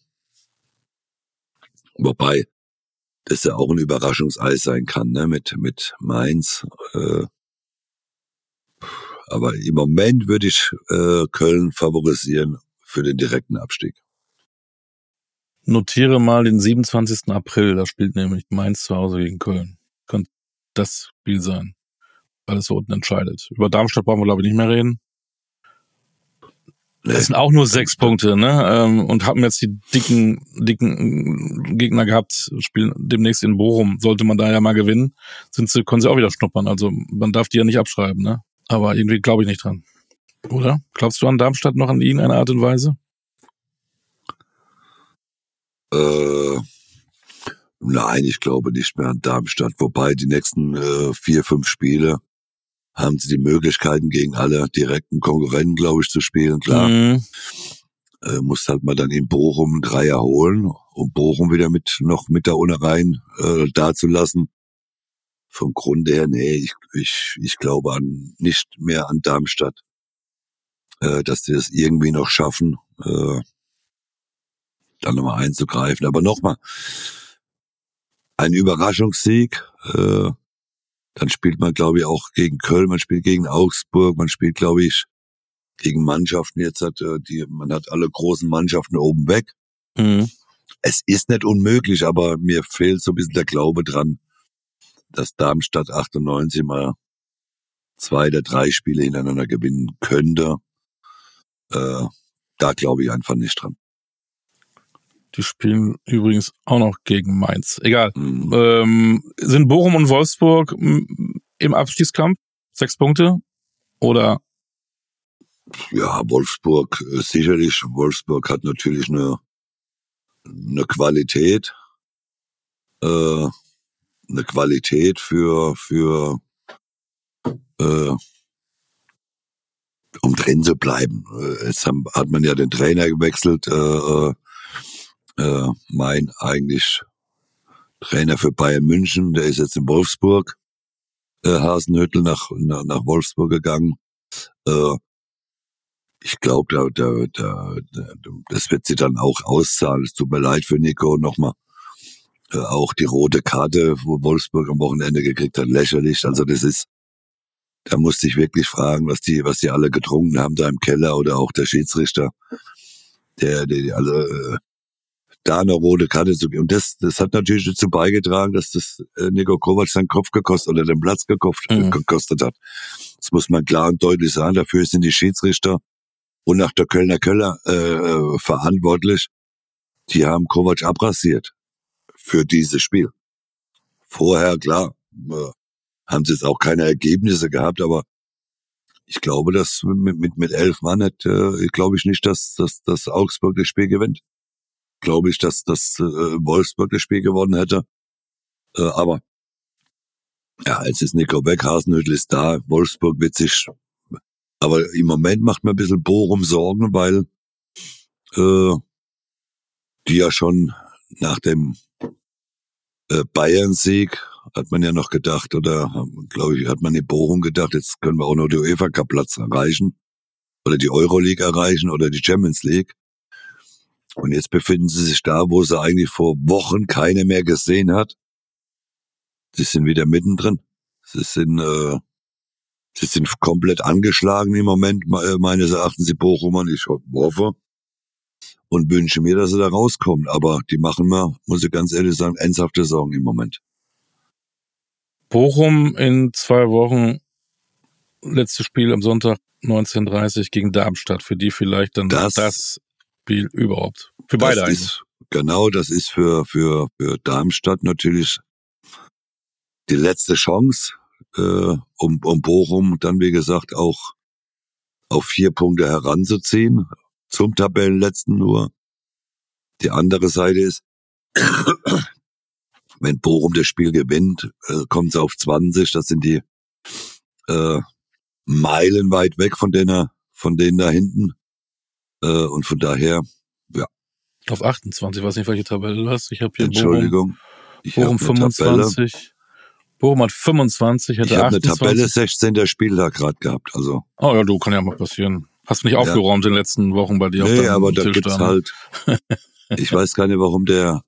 wobei das ja auch ein Überraschungsei sein kann, ne, mit mit Mainz. Äh, aber im Moment würde ich äh, Köln favorisieren für den direkten Abstieg. Notiere mal den siebenundzwanzigsten April, da spielt nämlich Mainz zu Hause gegen Köln. Könnte das Spiel sein, weil es so unten entscheidet. Über Darmstadt brauchen wir, glaube ich, nicht mehr reden. Nee, Das sind auch nur sechs Punkte, ne? Ähm, und haben jetzt die dicken, dicken Gegner gehabt, spielen demnächst in Bochum. Sollte man da ja mal gewinnen, sind sie, können sie auch wieder schnuppern. Also man darf die ja nicht abschreiben, ne? Aber irgendwie glaube ich nicht dran. Oder? Glaubst du an Darmstadt noch in irgendeiner Art und Weise? Äh, nein, ich glaube nicht mehr an Darmstadt. Wobei die nächsten äh, vier, fünf Spiele haben sie die Möglichkeiten, gegen alle direkten Konkurrenten, glaube ich, zu spielen. Klar, Mhm. äh, musst halt mal dann in Bochum einen Dreier holen, um Bochum wieder mit noch mit da ohne rein äh, dazulassen. Vom Grunde her, nee, ich, ich, ich glaube an nicht mehr an Darmstadt, äh, dass die das irgendwie noch schaffen, äh, dann nochmal einzugreifen. Aber nochmal, ein Überraschungssieg, äh, dann spielt man, glaube ich, auch gegen Köln, man spielt gegen Augsburg, man spielt, glaube ich, gegen Mannschaften jetzt hat, äh, die, man hat alle großen Mannschaften oben weg. Mhm. Es ist nicht unmöglich, aber mir fehlt so ein bisschen der Glaube dran, dass Darmstadt achtundneunzig mal zwei oder drei Spiele hintereinander gewinnen könnte. Äh, da glaube ich einfach nicht dran. Die spielen übrigens auch noch gegen Mainz. Egal. Mhm. Ähm, sind Bochum und Wolfsburg m, im Abstiegskampf? Sechs Punkte? Oder? Ja, Wolfsburg, äh, sicherlich. Wolfsburg hat natürlich eine, eine Qualität, äh, eine Qualität für, für, äh, um drin zu bleiben. Äh, Jetzt haben, hat man ja den Trainer gewechselt, äh, äh, äh, mein eigentlich Trainer für Bayern München, der ist jetzt in Wolfsburg, äh, Hasenhüttl nach, nach, nach Wolfsburg gegangen. Äh, ich glaube, da, da, da, da, das wird sie dann auch auszahlen. Es tut mir leid für Nico nochmal. Äh, auch die rote Karte, wo Wolfsburg am Wochenende gekriegt hat, lächerlich. Also das ist, da musste ich wirklich fragen, was die, was die alle getrunken haben da im Keller oder auch der Schiedsrichter. der, der also äh, da eine rote Karte zu geben. Und das, das hat natürlich dazu beigetragen, dass das äh, Niko Kovac seinen Kopf gekostet oder den Platz gekostet, mhm. gekostet hat. Das muss man klar und deutlich sagen. Dafür sind die Schiedsrichter und nach der Kölner Köller äh, verantwortlich. Die haben Kovac abrasiert für dieses Spiel. Vorher, klar, äh, haben sie jetzt auch keine Ergebnisse gehabt, aber ich glaube, dass mit, mit, mit elf Mann hat, äh, glaube ich nicht, dass, dass, dass Augsburg das Spiel gewinnt. Glaube ich, dass das äh, Wolfsburg das Spiel gewonnen hätte. Äh, aber ja, jetzt ist Nico weg, Hasenhüttl ist da, Wolfsburg wird sich. Aber im Moment macht mir ein bisschen Bochum Sorgen, weil äh, die ja schon nach dem äh, Bayern-Sieg hat man ja noch gedacht, oder glaube ich, hat man in Bochum gedacht, jetzt können wir auch noch den UEFA-Cup-Platz erreichen oder die Euroleague erreichen oder die Champions League. Und jetzt befinden sie sich da, wo sie eigentlich vor Wochen keine mehr gesehen hat. Sie sind wieder mittendrin. Sie sind, äh, sie sind komplett angeschlagen im Moment, meines Erachtens, die Bochumer. Ich hoffe und wünsche mir, dass sie da rauskommen. Aber die machen mir, muss ich ganz ehrlich sagen, ernsthafte Sorgen im Moment. Bochum in zwei Wochen, letztes Spiel am Sonntag neunzehn Uhr dreißig gegen Darmstadt. Für die vielleicht dann das, das Spiel überhaupt. Für beide eigentlich. Ist, genau, das ist für, für, für Darmstadt natürlich die letzte Chance, äh, um, um Bochum dann, wie gesagt, auch auf vier Punkte heranzuziehen. Zum Tabellenletzten nur. Die andere Seite ist, wenn Bochum das Spiel gewinnt, äh, kommt es auf zwanzig. Das sind die äh, Meilen weit weg von denen, von denen da hinten. Äh, und von daher, ja. Auf achtundzwanzig, weiß nicht, welche Tabelle du hast. Ich habe hier Entschuldigung. Bochum, Bochum fünfundzwanzig. Tabelle. Bochum hat fünfundzwanzig, hätte ich hab achtundzwanzig. Ich habe eine Tabelle sechzehnter Spieltag gerade gehabt. Also. Oh ja, du, kann ja mal passieren. Hast du nicht ja. aufgeräumt in den letzten Wochen bei dir? Nee, aber da gibt's halt, ich weiß gar nicht, warum der,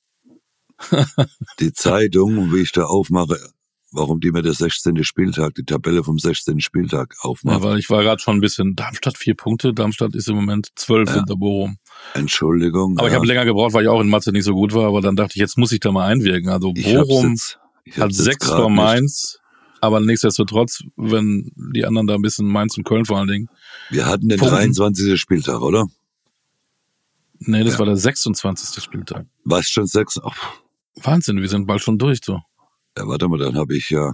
die Zeitung, wie ich da aufmache, warum die mir der sechzehnte Spieltag, die Tabelle vom sechzehnten Spieltag aufmacht. Ja, weil ich war gerade schon ein bisschen, Darmstadt vier Punkte, Darmstadt ist im Moment zwölf ja. hinter Bochum. Entschuldigung. Aber ja. ich habe länger gebraucht, weil ich auch in Mathe nicht so gut war, aber dann dachte ich, jetzt muss ich da mal einwirken. Also Bochum hat sechs vor Mainz, aber nichtsdestotrotz, wenn die anderen da ein bisschen Mainz und Köln vor allen Dingen. Wir hatten den Punkten. dreiundzwanzigsten Spieltag, oder? Nee, das ja. war der sechsundzwanzigste Spieltag. Was, schon sechs? Oh. Wahnsinn, wir sind bald schon durch, so. Ja, warte mal, dann habe ich ja...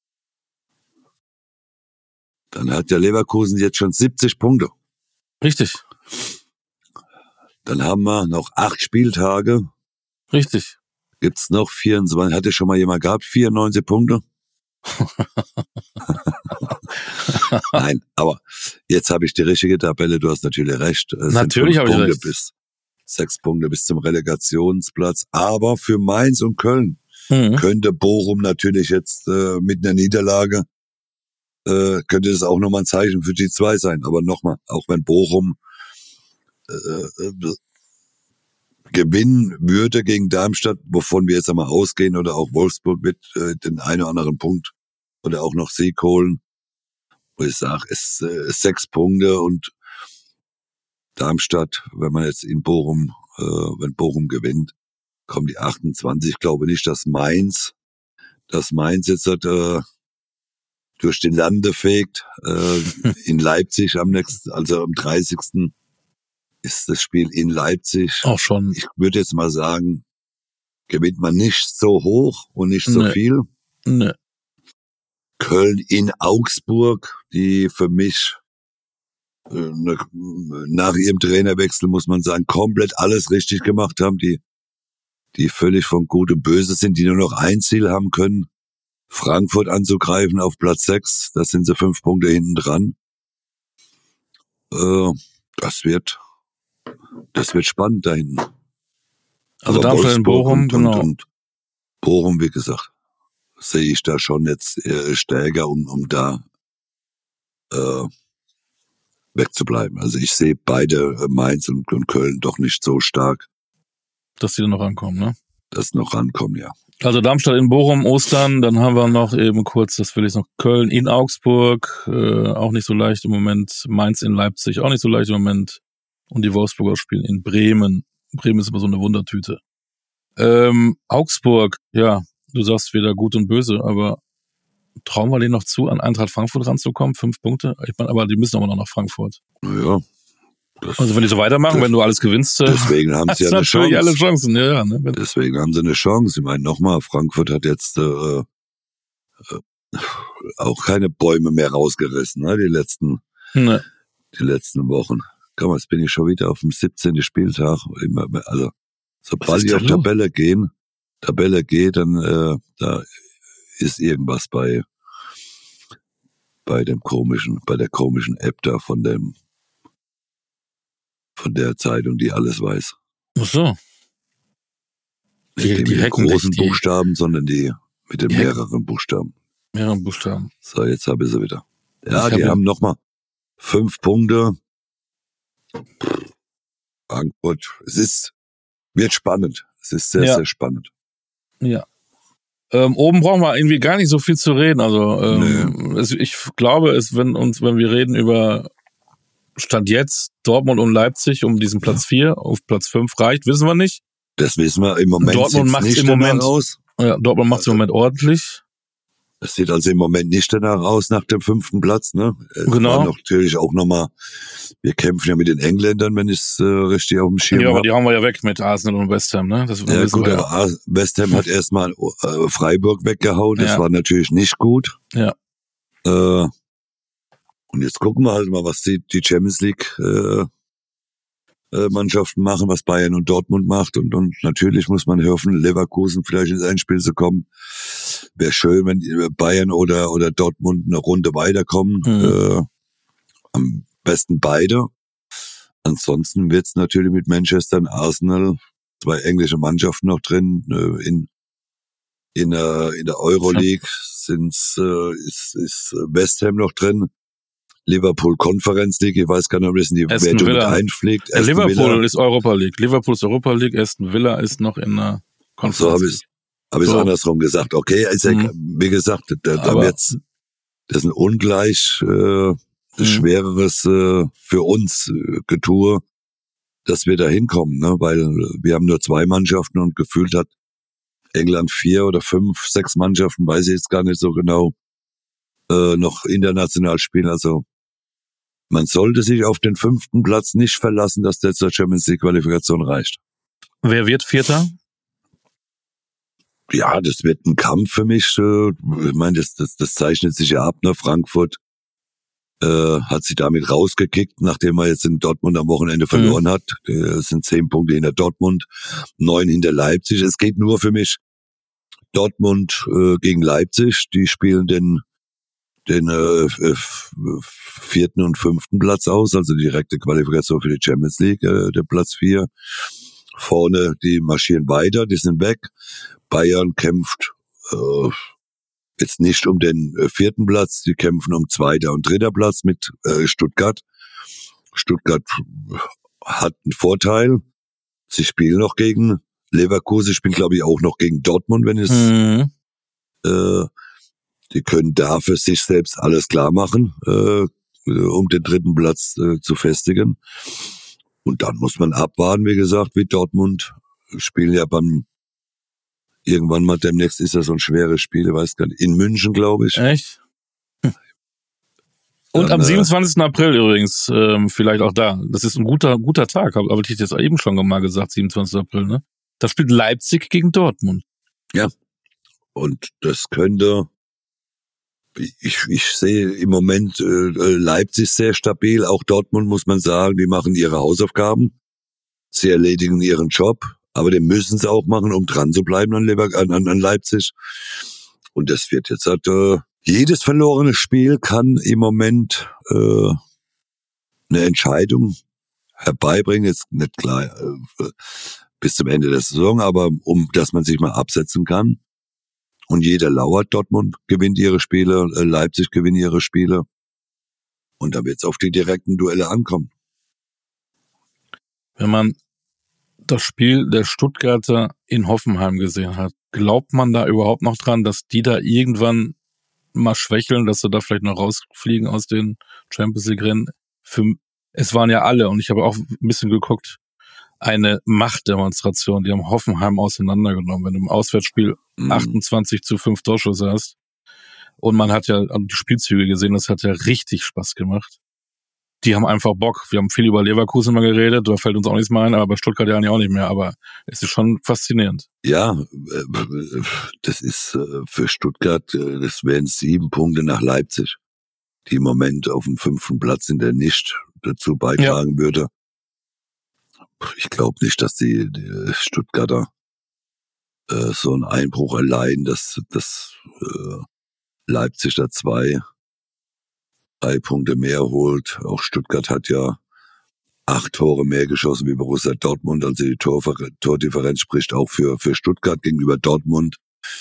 Dann hat der Leverkusen jetzt schon siebzig Punkte. Richtig. Dann haben wir noch acht Spieltage. Richtig. Gibt's noch vierundzwanzig, hatte schon mal jemand gehabt, vierundneunzig Punkte? Nein, aber jetzt habe ich die richtige Tabelle, du hast natürlich recht. Es natürlich habe ich recht. Bis, sechs Punkte bis zum Relegationsplatz, aber für Mainz und Köln mhm. könnte Bochum natürlich jetzt äh, mit einer Niederlage, äh, könnte es auch nochmal ein Zeichen für die zwei sein. Aber nochmal, auch wenn Bochum äh, äh, gewinnen würde gegen Darmstadt, wovon wir jetzt einmal ausgehen, oder auch Wolfsburg wird äh, den einen oder anderen Punkt oder auch noch Sieg holen. Wo ich sage, es äh, sechs Punkte und Darmstadt, wenn man jetzt in Bochum, äh, wenn Bochum gewinnt, kommen die achtundzwanzig. Ich glaube nicht, dass Mainz, dass Mainz jetzt äh, durch die Lande fegt. Äh, in Leipzig am nächsten, also am dreißigsten ist das Spiel in Leipzig. Auch schon. Ich würde jetzt mal sagen, gewinnt man nicht so hoch und nicht so nee. viel. Nee. Köln in Augsburg, die für mich äh, ne, nach ihrem Trainerwechsel, muss man sagen, komplett alles richtig gemacht haben, die die völlig von Gut und Böse sind, die nur noch ein Ziel haben können, Frankfurt anzugreifen auf Platz sechs, da sind sie fünf Punkte hinten dran. Äh, das wird das wird spannend da hinten. Also Darmstadt in Bochum, und, genau. Und, und Bochum, wie gesagt, sehe ich da schon jetzt äh, stärker, um, um da äh, wegzubleiben. Also ich sehe beide, äh, Mainz und, und Köln, doch nicht so stark. Dass die da noch rankommen, ne? Dass noch rankommen, ja. Also Darmstadt in Bochum, Ostern, dann haben wir noch eben kurz, das will ich noch, Köln in Augsburg, äh, auch nicht so leicht im Moment, Mainz in Leipzig, auch nicht so leicht im Moment. Und die Wolfsburger spielen in Bremen. Bremen ist immer so eine Wundertüte. Ähm, Augsburg, ja, du sagst wieder gut und böse, aber trauen wir denen noch zu, an Eintracht Frankfurt ranzukommen? Fünf Punkte? Ich meine, aber die müssen aber noch nach Frankfurt. Ja. Das, also wenn die so weitermachen, das, wenn du alles gewinnst, deswegen haben sie ja eine Chance. alle Chancen. Ja, ja, ne? Deswegen haben sie eine Chance. Ich meine, nochmal, Frankfurt hat jetzt äh, äh, auch keine Bäume mehr rausgerissen, ne? Die letzten, ne. die letzten Wochen. Komm, jetzt bin ich schon wieder auf dem siebzehnten Spieltag. Also sobald die auf los? Tabelle gehen, Tabelle geht, dann äh, da ist irgendwas bei bei dem komischen, bei der komischen App da von dem von der Zeitung, die alles weiß. Ach so. Nicht die, die, die mit den großen die, Buchstaben, sondern die mit den mehreren Buchstaben. Mehreren Buchstaben. So, jetzt habe ich sie wieder. Ja, ich die hab haben nochmal fünf Punkte. Frankfurt. Es ist, wird spannend. Es ist sehr, ja. sehr spannend. Ja. Ähm, oben brauchen wir irgendwie gar nicht so viel zu reden. Also ähm, nee. es, ich glaube, es, wenn uns, wenn wir reden über Stand jetzt Dortmund und Leipzig um diesen Platz vier auf Platz fünf reicht, wissen wir nicht. Das wissen wir im Moment. Dortmund macht im Moment aus. Ja, Dortmund macht es im Moment ordentlich. Es sieht also im Moment nicht danach aus nach dem fünften Platz, ne? Es genau. War noch, natürlich auch nochmal, wir kämpfen ja mit den Engländern, wenn ich es äh, richtig auf dem Schirm habe. Ja, aber hab. die haben wir ja weg mit Arsenal und West Ham, ne? Das ja gut, wir. aber West Ham hat erstmal äh, Freiburg weggehauen, das ja. war natürlich nicht gut. Ja. Äh, und jetzt gucken wir halt mal, was die, die Champions League äh, äh, Mannschaften machen, was Bayern und Dortmund macht. Und, und natürlich muss man hoffen, Leverkusen vielleicht ins Endspiel zu kommen. Wäre schön, wenn Bayern oder oder Dortmund eine Runde weiterkommen. Mhm. Äh, am besten beide. Ansonsten wird's natürlich mit Manchester und Arsenal, zwei englische Mannschaften noch drin. Äh, in in der in der Euroleague sind's äh, ist ist West Ham noch drin. Liverpool Conference League, ich weiß gar nicht, ob das in die Aston Wertung Villa. mit einfliegt. Ja, Liverpool Villa. Ist Europa League. Liverpool ist Europa League, Aston Villa ist noch in der Conference so, hab League. Habe ich es so. andersrum gesagt. Okay, ist ja, mhm. wie gesagt, da, da wird's, das ist ein ungleich äh, mhm. schwereres äh, für uns äh, Getue, dass wir da hinkommen, ne? Weil wir haben nur zwei Mannschaften und gefühlt hat England vier oder fünf, sechs Mannschaften, weiß ich jetzt gar nicht so genau, äh, noch international spielen. Also man sollte sich auf den fünften Platz nicht verlassen, dass der zur Champions League Qualifikation reicht. Wer wird Vierter? Ja, das wird ein Kampf für mich. Ich meine, das, das, das zeichnet sich ja ab. Ne? Frankfurt äh, hat sich damit rausgekickt, nachdem er jetzt in Dortmund am Wochenende verloren mhm. hat. Es sind zehn Punkte hinter Dortmund, neun hinter Leipzig. Es geht nur für mich Dortmund äh, gegen Leipzig. Die spielen den den äh, vierten und fünften Platz aus, also direkte Qualifikation für die Champions League, äh, der Platz vier. Vorne, die marschieren weiter, die sind weg. Bayern kämpft äh, jetzt nicht um den äh, vierten Platz, die kämpfen um zweiter und dritter Platz mit äh, Stuttgart. Stuttgart hat einen Vorteil. Sie spielen noch gegen Leverkusen, spielen glaube ich auch noch gegen Dortmund, wenn es mhm. äh, die können da für sich selbst alles klar machen, äh, um den dritten Platz äh, zu festigen. Und dann muss man abwarten, wie gesagt, wie Dortmund spielen ja beim irgendwann mal demnächst ist ja so ein schweres Spiel, ich weiß gar nicht, in München, glaube ich. Echt? Hm. Und dann, am siebenundzwanzigsten April übrigens, ähm, vielleicht auch da. Das ist ein guter guter Tag, habe hab ich jetzt eben schon mal gesagt, siebenundzwanzigsten April, ne? Da spielt Leipzig gegen Dortmund. Ja. Und das könnte Ich, ich sehe im Moment äh, Leipzig sehr stabil, auch Dortmund muss man sagen, die machen ihre Hausaufgaben, sie erledigen ihren Job, aber den müssen sie auch machen, um dran zu bleiben an, Lever- an, an Leipzig. Und das wird jetzt halt, äh, jedes verlorene Spiel kann im Moment äh, eine Entscheidung herbeibringen, jetzt nicht klar äh, bis zum Ende der Saison, aber um, dass man sich mal absetzen kann. Und jeder lauert, Dortmund gewinnt ihre Spiele, Leipzig gewinnt ihre Spiele. Und da wird es auf die direkten Duelle ankommen. Wenn man das Spiel der Stuttgarter in Hoffenheim gesehen hat, glaubt man da überhaupt noch dran, dass die da irgendwann mal schwächeln, dass sie da vielleicht noch rausfliegen aus den Champions League Rennen? Für, es waren ja alle, und ich habe auch ein bisschen geguckt, eine Machtdemonstration. Die haben Hoffenheim auseinandergenommen. Wenn du im Auswärtsspiel mhm. achtundzwanzig zu fünf Torschüsse hast und man hat ja die Spielzüge gesehen, das hat ja richtig Spaß gemacht. Die haben einfach Bock. Wir haben viel über Leverkusen mal geredet, da fällt uns auch nichts mehr ein, aber bei Stuttgart ja eigentlich auch nicht mehr, aber es ist schon faszinierend. Ja, das ist für Stuttgart, das wären sieben Punkte nach Leipzig, die im Moment auf dem fünften Platz sind, der nicht dazu beitragen ja. würde. Ich glaube nicht, dass die, die Stuttgarter äh, so einen Einbruch erleiden, dass, dass äh, Leipzig da zwei drei Punkte mehr holt. Auch Stuttgart hat ja acht Tore mehr geschossen wie Borussia Dortmund. Also die Torver- Tordifferenz spricht auch für, für Stuttgart gegenüber Dortmund.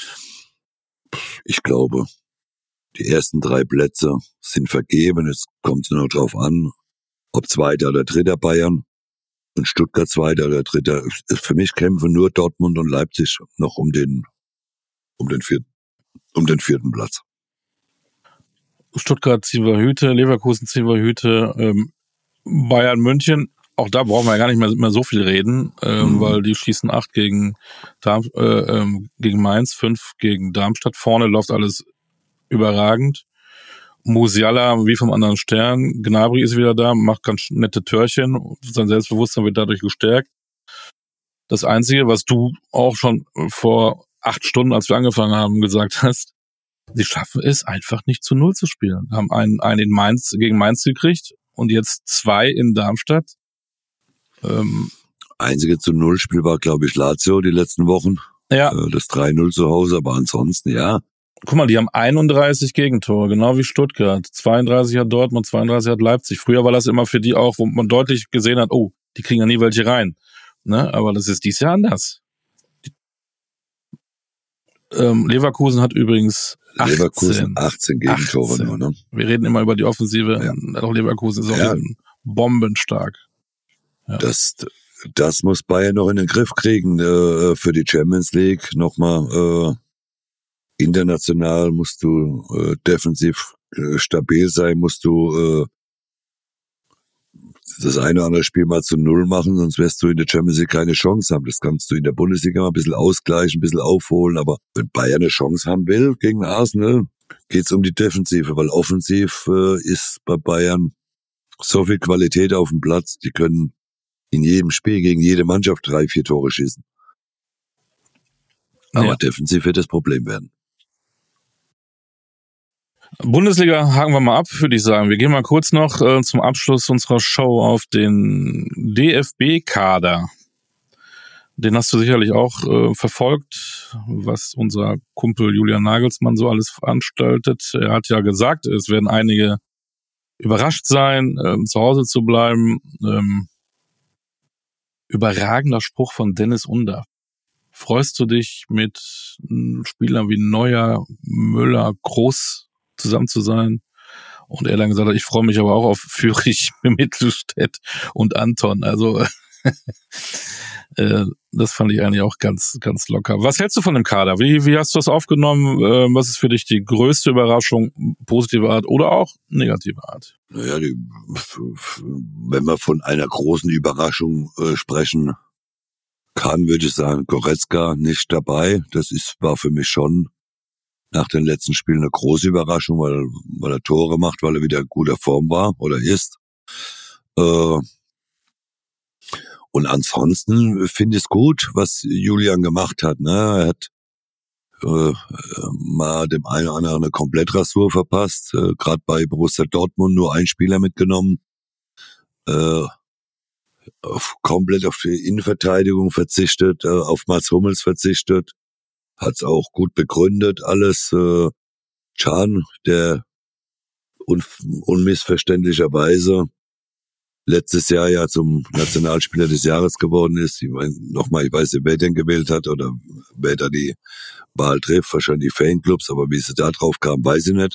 Ich glaube, die ersten drei Plätze sind vergeben. Jetzt kommt es nur noch drauf an, ob Zweiter oder Dritter Bayern und Stuttgart Zweiter oder Dritter. Für mich kämpfen nur Dortmund und Leipzig noch um den, um den vierten, um den vierten Platz. Stuttgart ziehen wir Hüte, Leverkusen ziehen wir Hüte, ähm, Bayern München, auch da brauchen wir gar nicht mehr, mehr so viel reden, ähm, mhm. weil die schießen acht gegen, Darm, äh, ähm, gegen Mainz, fünf gegen Darmstadt. Vorne läuft alles überragend. Musiala wie vom anderen Stern. Gnabry ist wieder da, macht ganz nette Törchen. Sein Selbstbewusstsein wird dadurch gestärkt. Das Einzige, was du auch schon vor acht Stunden, als wir angefangen haben, gesagt hast, sie schaffen es einfach nicht zu Null zu spielen. Haben einen, einen in Mainz gegen Mainz gekriegt und jetzt zwei in Darmstadt. Ähm, Einzige zu Null Spiel war, glaube ich, Lazio die letzten Wochen. Ja. Das drei null zu Hause, aber ansonsten, ja. Guck mal, die haben einunddreißig Gegentore, genau wie Stuttgart. zweiunddreißig hat Dortmund, zweiunddreißig hat Leipzig. Früher war das immer für die auch, wo man deutlich gesehen hat, oh, die kriegen ja nie welche rein. Ne? Aber das ist dieses Jahr anders. Die, ähm, Leverkusen hat übrigens achtzehn. Leverkusen achtzehn Gegentore achtzehn. Nur, ne? Wir reden immer über die Offensive. Ja. Auch Leverkusen ist auch ja. bombenstark. Ja. Das, das muss Bayern noch in den Griff kriegen äh, für die Champions League. Nochmal äh, international musst du äh, defensiv äh, stabil sein, musst du äh, das eine oder andere Spiel mal zu Null machen, sonst wirst du in der Champions League keine Chance haben. Das kannst du in der Bundesliga mal ein bisschen ausgleichen, ein bisschen aufholen, aber wenn Bayern eine Chance haben will gegen Arsenal, geht's um die Defensive, weil offensiv äh, ist bei Bayern so viel Qualität auf dem Platz, die können in jedem Spiel gegen jede Mannschaft drei, vier Tore schießen. Aber ja. defensiv wird das Problem werden. Bundesliga haken wir mal ab, würde ich sagen. Wir gehen mal kurz noch äh, zum Abschluss unserer Show auf den D F B-Kader. Den hast du sicherlich auch äh, verfolgt, was unser Kumpel Julian Nagelsmann so alles veranstaltet. Er hat ja gesagt, es werden einige überrascht sein, äh, zu Hause zu bleiben. Ähm, überragender Spruch von Dennis Undaff. Freust du dich mit Spielern wie Neuer, Müller, Groß zusammen zu sein? Und er dann gesagt hat, ich freue mich aber auch auf Fürich, Mittelstädt und Anton. Also äh, das fand ich eigentlich auch ganz, ganz locker. Was hältst du von dem Kader? Wie, wie hast du das aufgenommen? Äh, was ist für dich die größte Überraschung, positive Art oder auch negative Art? Naja, die, wenn wir von einer großen Überraschung äh, sprechen kann, würde ich sagen, Goretzka nicht dabei. Das ist war für mich schon nach den letzten Spielen eine große Überraschung, weil, weil er Tore macht, weil er wieder in guter Form war oder ist. Äh, und ansonsten finde ich es gut, was Julian gemacht hat. Ne? Er hat äh, mal dem einen oder anderen eine Komplettrasur verpasst. Äh, Gerade bei Borussia Dortmund nur ein Spieler mitgenommen. Äh, auf, komplett auf die Innenverteidigung verzichtet, äh, auf Mats Hummels verzichtet. Hat's auch gut begründet, alles. Äh, Can, der un- unmissverständlicherweise letztes Jahr ja zum Nationalspieler des Jahres geworden ist. Ich meine, nochmal, ich weiß nicht, wer den gewählt hat oder wer da die Wahl trifft, wahrscheinlich die Fanclubs, aber wie es da drauf kam, weiß ich nicht.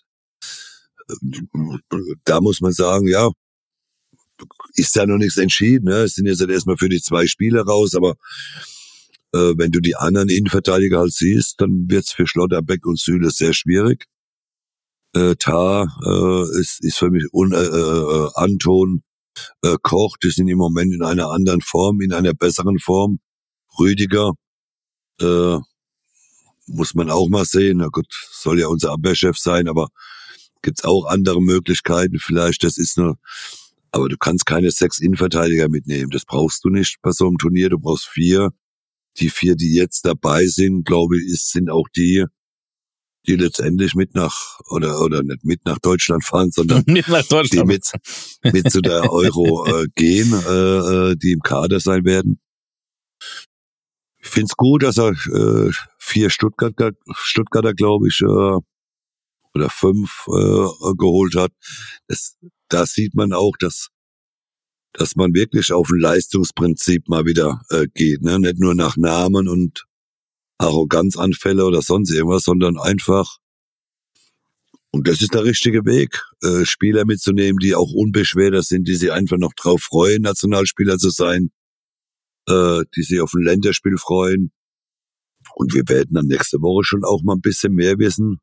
Da muss man sagen, ja, ist da noch nichts entschieden. Ne? Es sind jetzt halt erstmal für die zwei Spiele raus, aber äh, wenn du die anderen Innenverteidiger halt siehst, dann wird's für Schlotterbeck und Süle sehr schwierig. Äh, Tah äh, ist, ist für mich un, äh, äh, Anton äh, Koch, die sind im Moment in einer anderen Form, in einer besseren Form. Rüdiger, äh, muss man auch mal sehen. Na gut, soll ja unser Abwehrchef sein, aber gibt's auch andere Möglichkeiten vielleicht. Das ist nur, aber du kannst keine sechs Innenverteidiger mitnehmen. Das brauchst du nicht bei so einem Turnier. Du brauchst vier. Die vier, die jetzt dabei sind, glaube ich, ist, sind auch die, die letztendlich mit nach, oder, oder nicht mit nach Deutschland fahren, sondern Nicht nach Deutschland. die mit, mit zu der Euro äh, gehen, äh, die im Kader sein werden. Ich find's gut, dass er äh, vier Stuttgarter, Stuttgarter, glaube ich, äh, oder fünf äh, geholt hat. Das, da sieht man auch, dass dass man wirklich auf ein Leistungsprinzip mal wieder äh, geht, ne? Nicht nur nach Namen und Arroganzanfälle oder sonst irgendwas, sondern einfach, und das ist der richtige Weg, äh, Spieler mitzunehmen, die auch unbeschwerter sind, die sich einfach noch drauf freuen, Nationalspieler zu sein, äh, die sich auf ein Länderspiel freuen. Und wir werden dann nächste Woche schon auch mal ein bisschen mehr wissen,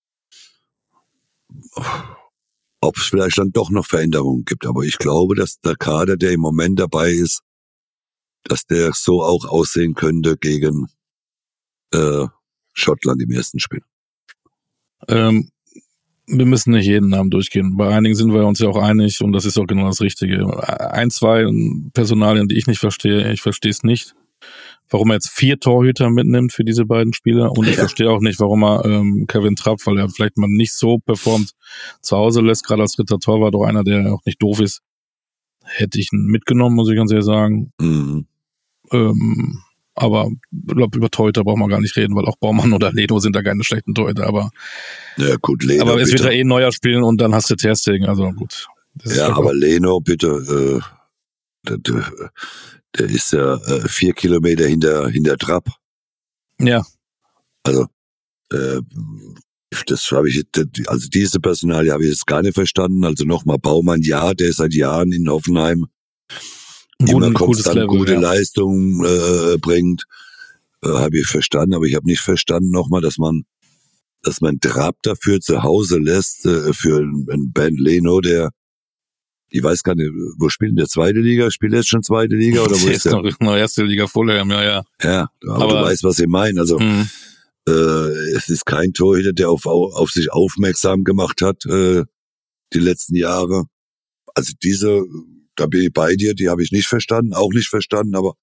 ob es vielleicht dann doch noch Veränderungen gibt. Aber ich glaube, dass der Kader, der im Moment dabei ist, dass der so auch aussehen könnte gegen äh, Schottland im ersten Spiel. Ähm, wir müssen nicht jeden Namen durchgehen. Bei einigen sind wir uns ja auch einig und das ist auch genau das Richtige. Ein, zwei Personalien, die ich nicht verstehe, ich verstehe es nicht, warum er jetzt vier Torhüter mitnimmt für diese beiden Spieler und ich ja. verstehe auch nicht, warum er ähm, Kevin Trapp, weil er vielleicht mal nicht so performt, zu Hause lässt, gerade als dritter Torwart, auch einer, der auch nicht doof ist, hätte ich ihn mitgenommen, muss ich ganz ehrlich sagen. Mhm. Ähm, aber ich glaube, über Torhüter brauchen wir gar nicht reden, weil auch Baumann oder Leno sind da keine schlechten Torhüter, aber ja, gut, Leno, aber es bitte. wird ja eh ein neuer spielen und dann hast du Ter Stegen, also gut. Das ja, aber Leno, bitte, äh, der, der, der ist ja äh, vier Kilometer hinter, hinter Trapp. Ja. Also, äh, das habe ich, also diese Personalie habe ich jetzt gar nicht verstanden. Also nochmal Baumann, ja, der ist seit Jahren in Hoffenheim immer konstant Level, gute ja. Leistung äh, bringt, äh, habe ich verstanden. Aber ich habe nicht verstanden nochmal, dass man, dass man Trapp dafür zu Hause lässt äh, für einen Ben Leno, der, ich weiß gar nicht, wo spielt in der zweite Liga? Spielt er jetzt schon zweite Liga oder wo ist der? Noch, noch erste Liga Fulham, ja, ja. Ja, aber, aber du weißt, was ich meine. Also hm. äh, es ist kein Torhüter, der auf, auf sich aufmerksam gemacht hat äh, die letzten Jahre. Also diese, da bin ich bei dir, die habe ich nicht verstanden, auch nicht verstanden, aber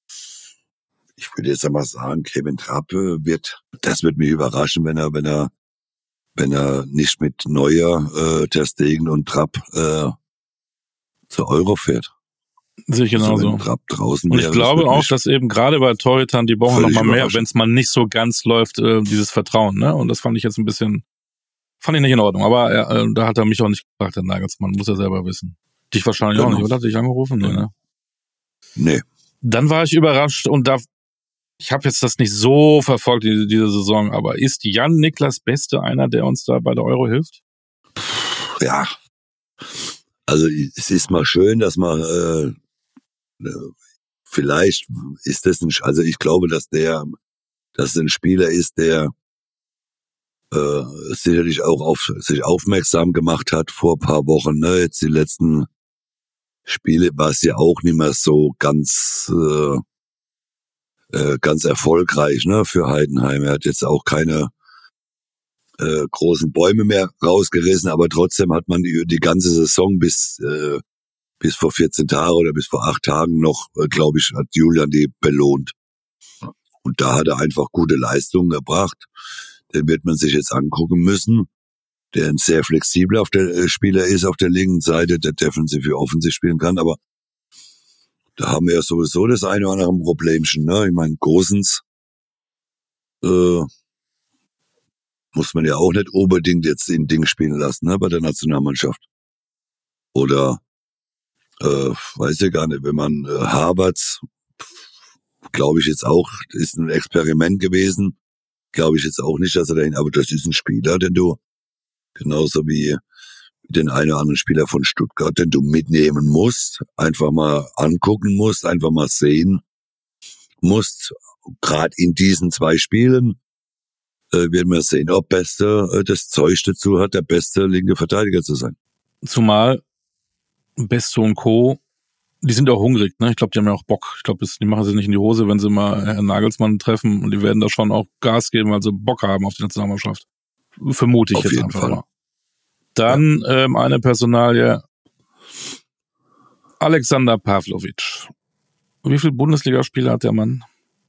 ich würde jetzt einmal sagen, Kevin Trapp wird, das wird mich überraschen, wenn er, wenn er, wenn er nicht mit Neuer, äh, Ter Stegen und Trapp äh, zur Euro fährt. Sehe ich genauso. Also draußen und ich wäre, glaube auch, dass eben gerade bei Torhütern, die brauchen noch mal mehr, wenn es mal nicht so ganz läuft, äh, dieses Vertrauen, ne? Und das fand ich jetzt ein bisschen, fand ich nicht in Ordnung. Aber äh, da hat er mich auch nicht gefragt, der Nagelsmann, muss er selber wissen. Dich wahrscheinlich genau. auch nicht, oder? Hat dich angerufen? Nee, ne? Nee. Dann war ich überrascht und da, ich habe jetzt das nicht so verfolgt, diese, diese Saison, aber ist Jan-Niklas Beste einer, der uns da bei der Euro hilft? Ja. Also es ist mal schön, dass man äh, vielleicht ist das ein, also ich glaube, dass der, dass ein Spieler ist, der äh, sicherlich auch auf sich aufmerksam gemacht hat vor ein paar Wochen. Ne? Jetzt die letzten Spiele war es ja auch nicht mehr so ganz äh, äh, ganz erfolgreich, ne, für Heidenheim. Er hat jetzt auch keine äh, großen Bäume mehr rausgerissen, aber trotzdem hat man die, die ganze Saison bis äh, bis vor vierzehn Tagen oder bis vor acht Tagen noch, äh, glaube ich, hat Julian die belohnt. Und da hat er einfach gute Leistungen gebracht. Den wird man sich jetzt angucken müssen. Der ein sehr flexibler auf der äh, Spieler ist auf der linken Seite, der defensiv wie offensiv spielen kann, aber da haben wir ja sowieso das eine oder andere Problemchen, ne? Ich meine, Gosens äh, muss man ja auch nicht unbedingt jetzt in Ding spielen lassen, ne, bei der Nationalmannschaft. Oder äh, weiß ich gar nicht, wenn man äh, Havertz, glaube ich jetzt auch, ist ein Experiment gewesen, glaube ich jetzt auch nicht, dass er dahin, aber das ist ein Spieler, den du genauso wie den einen oder anderen Spieler von Stuttgart, den du mitnehmen musst, einfach mal angucken musst, einfach mal sehen musst. Gerade in diesen zwei Spielen äh, werden wir sehen, ob Beste äh, das Zeug dazu hat, der beste linke Verteidiger zu sein. Zumal Besto und Co., die sind auch hungrig, ne? Ich glaube, die haben ja auch Bock. Ich glaube, die machen sich nicht in die Hose, wenn sie mal Herrn Nagelsmann treffen, und die werden da schon auch Gas geben, weil sie Bock haben auf die Nationalmannschaft. Vermute ich Auf jetzt jeden einfach Fall. mal. Dann ja. ähm, eine Personalie, Alexander Pavlovic. Wie viele Bundesligaspiele hat der Mann?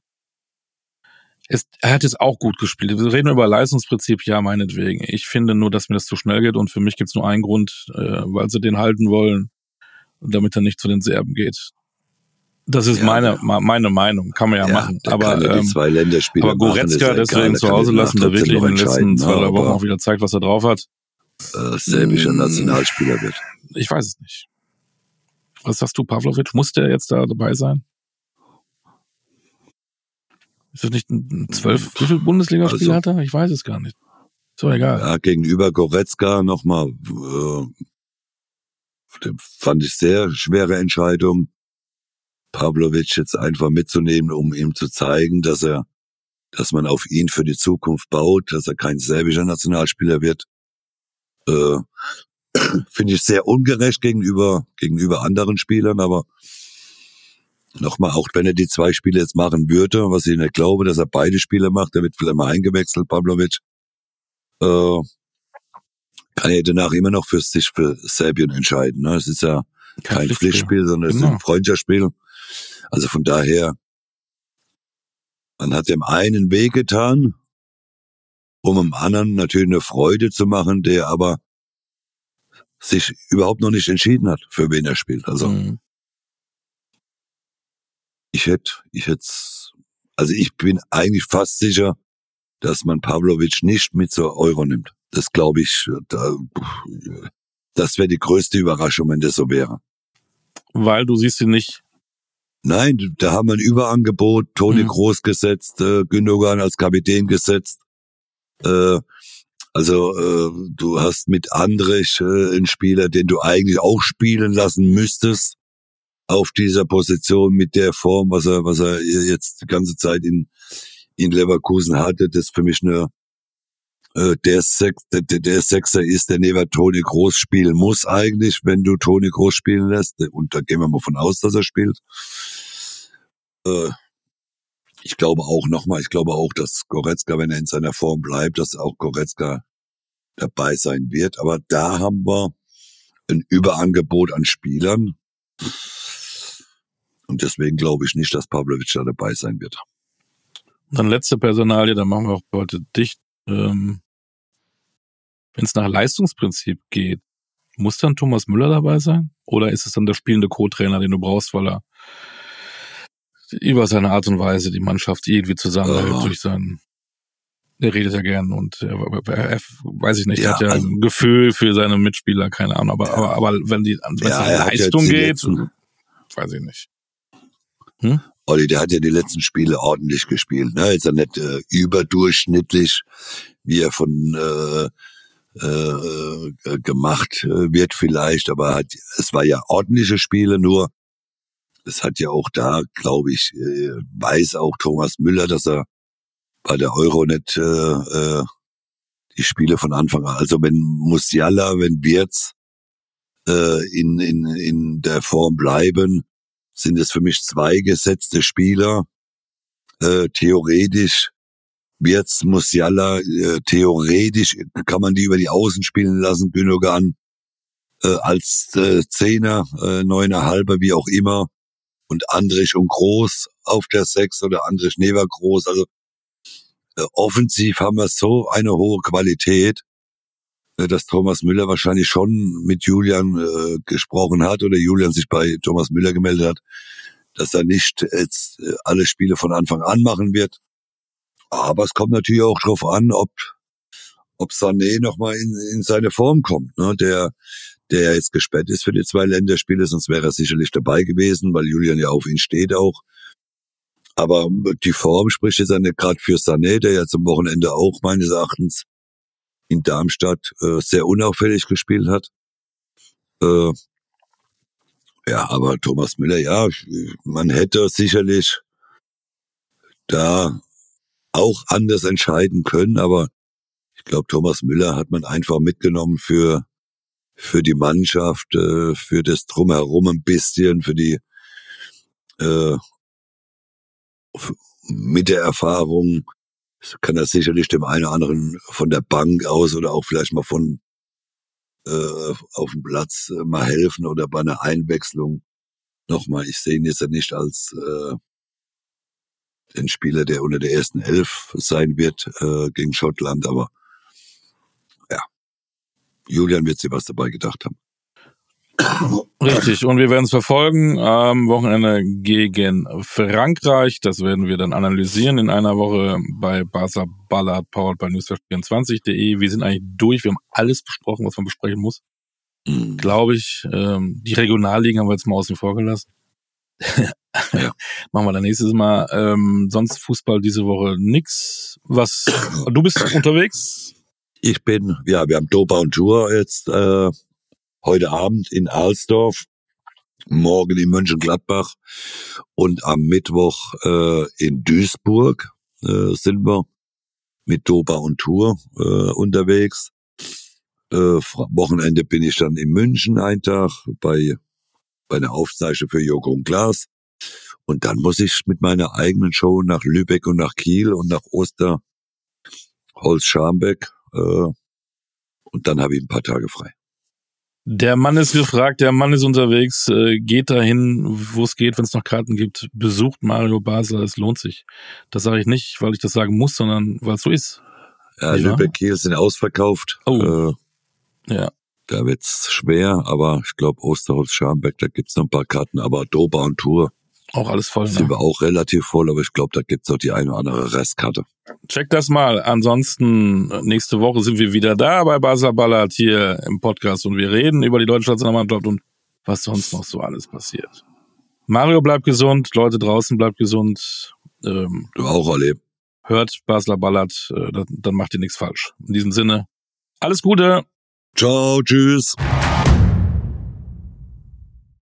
Es, er hat jetzt auch gut gespielt. Wir reden über Leistungsprinzip, ja, meinetwegen. Ich finde nur, dass mir das zu schnell geht, und für mich gibt es nur einen Grund, äh, weil sie den halten wollen, und damit er nicht zu den Serben geht. Das ist ja, meine ja. meine Meinung, kann man ja, ja machen. Aber, kann ja die zwei Länderspiele aber Goretzka machen, deswegen zu Hause lassen, der wirklich in den letzten zwei, drei Wochen auch wieder zeigt, was er drauf hat. Äh, serbischer Nationalspieler wird. Ich weiß es nicht. Was sagst du, Pavlovic? Muss der jetzt da dabei sein? Ist das nicht ein zwölf? Wie viele Bundesligaspiele also, hat er? Ich weiß es gar nicht. Ist doch egal. Ja, gegenüber Goretzka nochmal, äh, fand ich sehr schwere Entscheidung, Pavlovic jetzt einfach mitzunehmen, um ihm zu zeigen, dass er, dass man auf ihn für die Zukunft baut, dass er kein serbischer Nationalspieler wird. Äh, finde ich sehr ungerecht gegenüber, gegenüber anderen Spielern, aber nochmal, auch wenn er die zwei Spiele jetzt machen würde, was ich nicht glaube, dass er beide Spiele macht, der wird vielleicht mal eingewechselt, Pavlovic, äh, kann er danach immer noch für sich für Serbien entscheiden. Ne? Es ist ja kein, kein Pflichtspiel, sondern es genau. ist ein Freundschaftsspiel. Also von daher, man hat dem einen wehgetan, um dem anderen natürlich eine Freude zu machen, der aber sich überhaupt noch nicht entschieden hat, für wen er spielt. Also mhm. ich hätte, ich hätte, also ich bin eigentlich fast sicher, dass man Pavlovic nicht mit zur Euro nimmt. Das glaube ich, da, das wäre die größte Überraschung, wenn das so wäre. Weil du siehst ihn nicht. Nein, da haben wir ein Überangebot, Toni mhm. Kroos gesetzt, äh, Gündogan als Kapitän gesetzt. Äh, also äh, du hast mit Andrich äh, einen Spieler, den du eigentlich auch spielen lassen müsstest auf dieser Position mit der Form, was er, was er jetzt die ganze Zeit in in Leverkusen hatte. Das ist für mich eine äh, der, Sex, der, der Sechser ist, der neben Toni Kroos spielen muss eigentlich, wenn du Toni Kroos spielen lässt. Und da gehen wir mal von aus, dass er spielt. Äh, ich glaube auch nochmal, ich glaube auch, dass Goretzka, wenn er in seiner Form bleibt, dass auch Goretzka dabei sein wird. Aber da haben wir ein Überangebot an Spielern. Und deswegen glaube ich nicht, dass Pavlovic da dabei sein wird. Dann letzte Personalie, dann machen wir auch heute dicht. Ähm, wenn es nach Leistungsprinzip geht, muss dann Thomas Müller dabei sein? Oder ist es dann der spielende Co-Trainer, den du brauchst, weil er über seine Art und Weise die Mannschaft irgendwie zusammenhält oh. durch seinen, er redet ja gern und er, er, er weiß ich nicht, ja, hat ja also, ein Gefühl für seine Mitspieler, keine Ahnung, aber, ja. aber, aber wenn die wenn ja, es nach Leistung geht, letzten, weiß ich nicht. Hm? Olli, der hat ja die letzten Spiele ordentlich gespielt, ne? Ist er nicht äh, überdurchschnittlich, wie er von äh, äh, gemacht wird vielleicht, aber hat, es war ja ordentliche Spiele, nur es hat ja auch da, glaube ich, äh, weiß auch Thomas Müller, dass er bei der Euro nicht äh, äh, die Spiele von Anfang an, also wenn Musiala, wenn Wirtz äh, in in in der Form bleiben, sind es für mich zwei gesetzte Spieler. Äh, theoretisch Wirtz, Musiala, äh, theoretisch kann man die über die Außen spielen lassen, Gündogan äh, als äh, Zehner, äh, Neuner, Halber, wie auch immer, und Andrich und Groß auf der Sechs oder Andrich neben Groß. Also äh, offensiv haben wir so eine hohe Qualität, äh, dass Thomas Müller wahrscheinlich schon mit Julian äh, gesprochen hat oder Julian sich bei Thomas Müller gemeldet hat, dass er nicht jetzt äh, alle Spiele von Anfang an machen wird. Aber es kommt natürlich auch drauf an, ob ob Sané nochmal in, in seine Form kommt, ne? Der der jetzt gesperrt ist für die zwei Länderspiele, sonst wäre er sicherlich dabei gewesen, weil Julian ja auf ihn steht auch. Aber die Form spricht jetzt nicht gerade für Sané, der ja zum Wochenende auch meines Erachtens in Darmstadt äh, sehr unauffällig gespielt hat. Äh, ja, aber Thomas Müller, ja, man hätte sicherlich da auch anders entscheiden können, aber ich glaube, Thomas Müller hat man einfach mitgenommen für für die Mannschaft, äh, für das Drumherum ein bisschen, für die äh, mit der Erfahrung kann das sicherlich dem einen oder anderen von der Bank aus oder auch vielleicht mal von äh, auf dem Platz äh, mal helfen oder bei einer Einwechslung. Nochmal, ich sehe ihn jetzt ja nicht als äh, den Spieler, der unter der ersten Elf sein wird äh, gegen Schottland, aber ja, Julian wird sich was dabei gedacht haben. Richtig, und wir werden es verfolgen am Wochenende gegen Frankreich. Das werden wir dann analysieren in einer Woche bei Basler Ballard, powered by Newsflash vierundzwanzig punkt de. Wir sind eigentlich durch, wir haben alles besprochen, was man besprechen muss. Mhm. Glaube ich. Ähm, die Regionalligen haben wir jetzt mal außen vor gelassen. Ja. Machen wir dann nächstes Mal. Ähm, sonst Fußball diese Woche nix. Was? Du bist unterwegs? Ich bin, ja, wir haben Dopa und Tour jetzt äh, heute Abend in Alsdorf, morgen in Mönchengladbach und am Mittwoch äh, in Duisburg äh, sind wir mit Dopa und Tour äh, unterwegs. Äh, Wochenende bin ich dann in München einen Tag bei bei einer Aufzeichnung für Joko und Klaas. Und dann muss ich mit meiner eigenen Show nach Lübeck und nach Kiel und nach Osterholz-Scharmbeck. Äh, und dann habe ich ein paar Tage frei. Der Mann ist gefragt, der Mann ist unterwegs. Äh, geht dahin, wo es geht, wenn es noch Karten gibt. Besucht Mario Basler, es lohnt sich. Das sage ich nicht, weil ich das sagen muss, sondern weil es so ist. Ja, ja. Lübeck, Kiel sind ausverkauft. Oh. Äh, ja. Da wird's schwer, aber ich glaube Osterholz-Scharmbeck, da gibt's noch ein paar Karten, aber Dopa und Tour auch alles voll. Sind ne? wir auch relativ voll, aber ich glaube, da gibt's auch die eine oder andere Restkarte. Check das mal. Ansonsten nächste Woche sind wir wieder da bei Basler Ballard hier im Podcast und wir reden über die deutsche Nationalmannschaft und was sonst noch so alles passiert. Mario bleibt gesund, Leute draußen bleibt gesund. Ähm, du auch, Ali. Hört Basler Ballard, äh, dann, dann macht ihr nichts falsch. In diesem Sinne, alles Gute. Ciao, tschüss.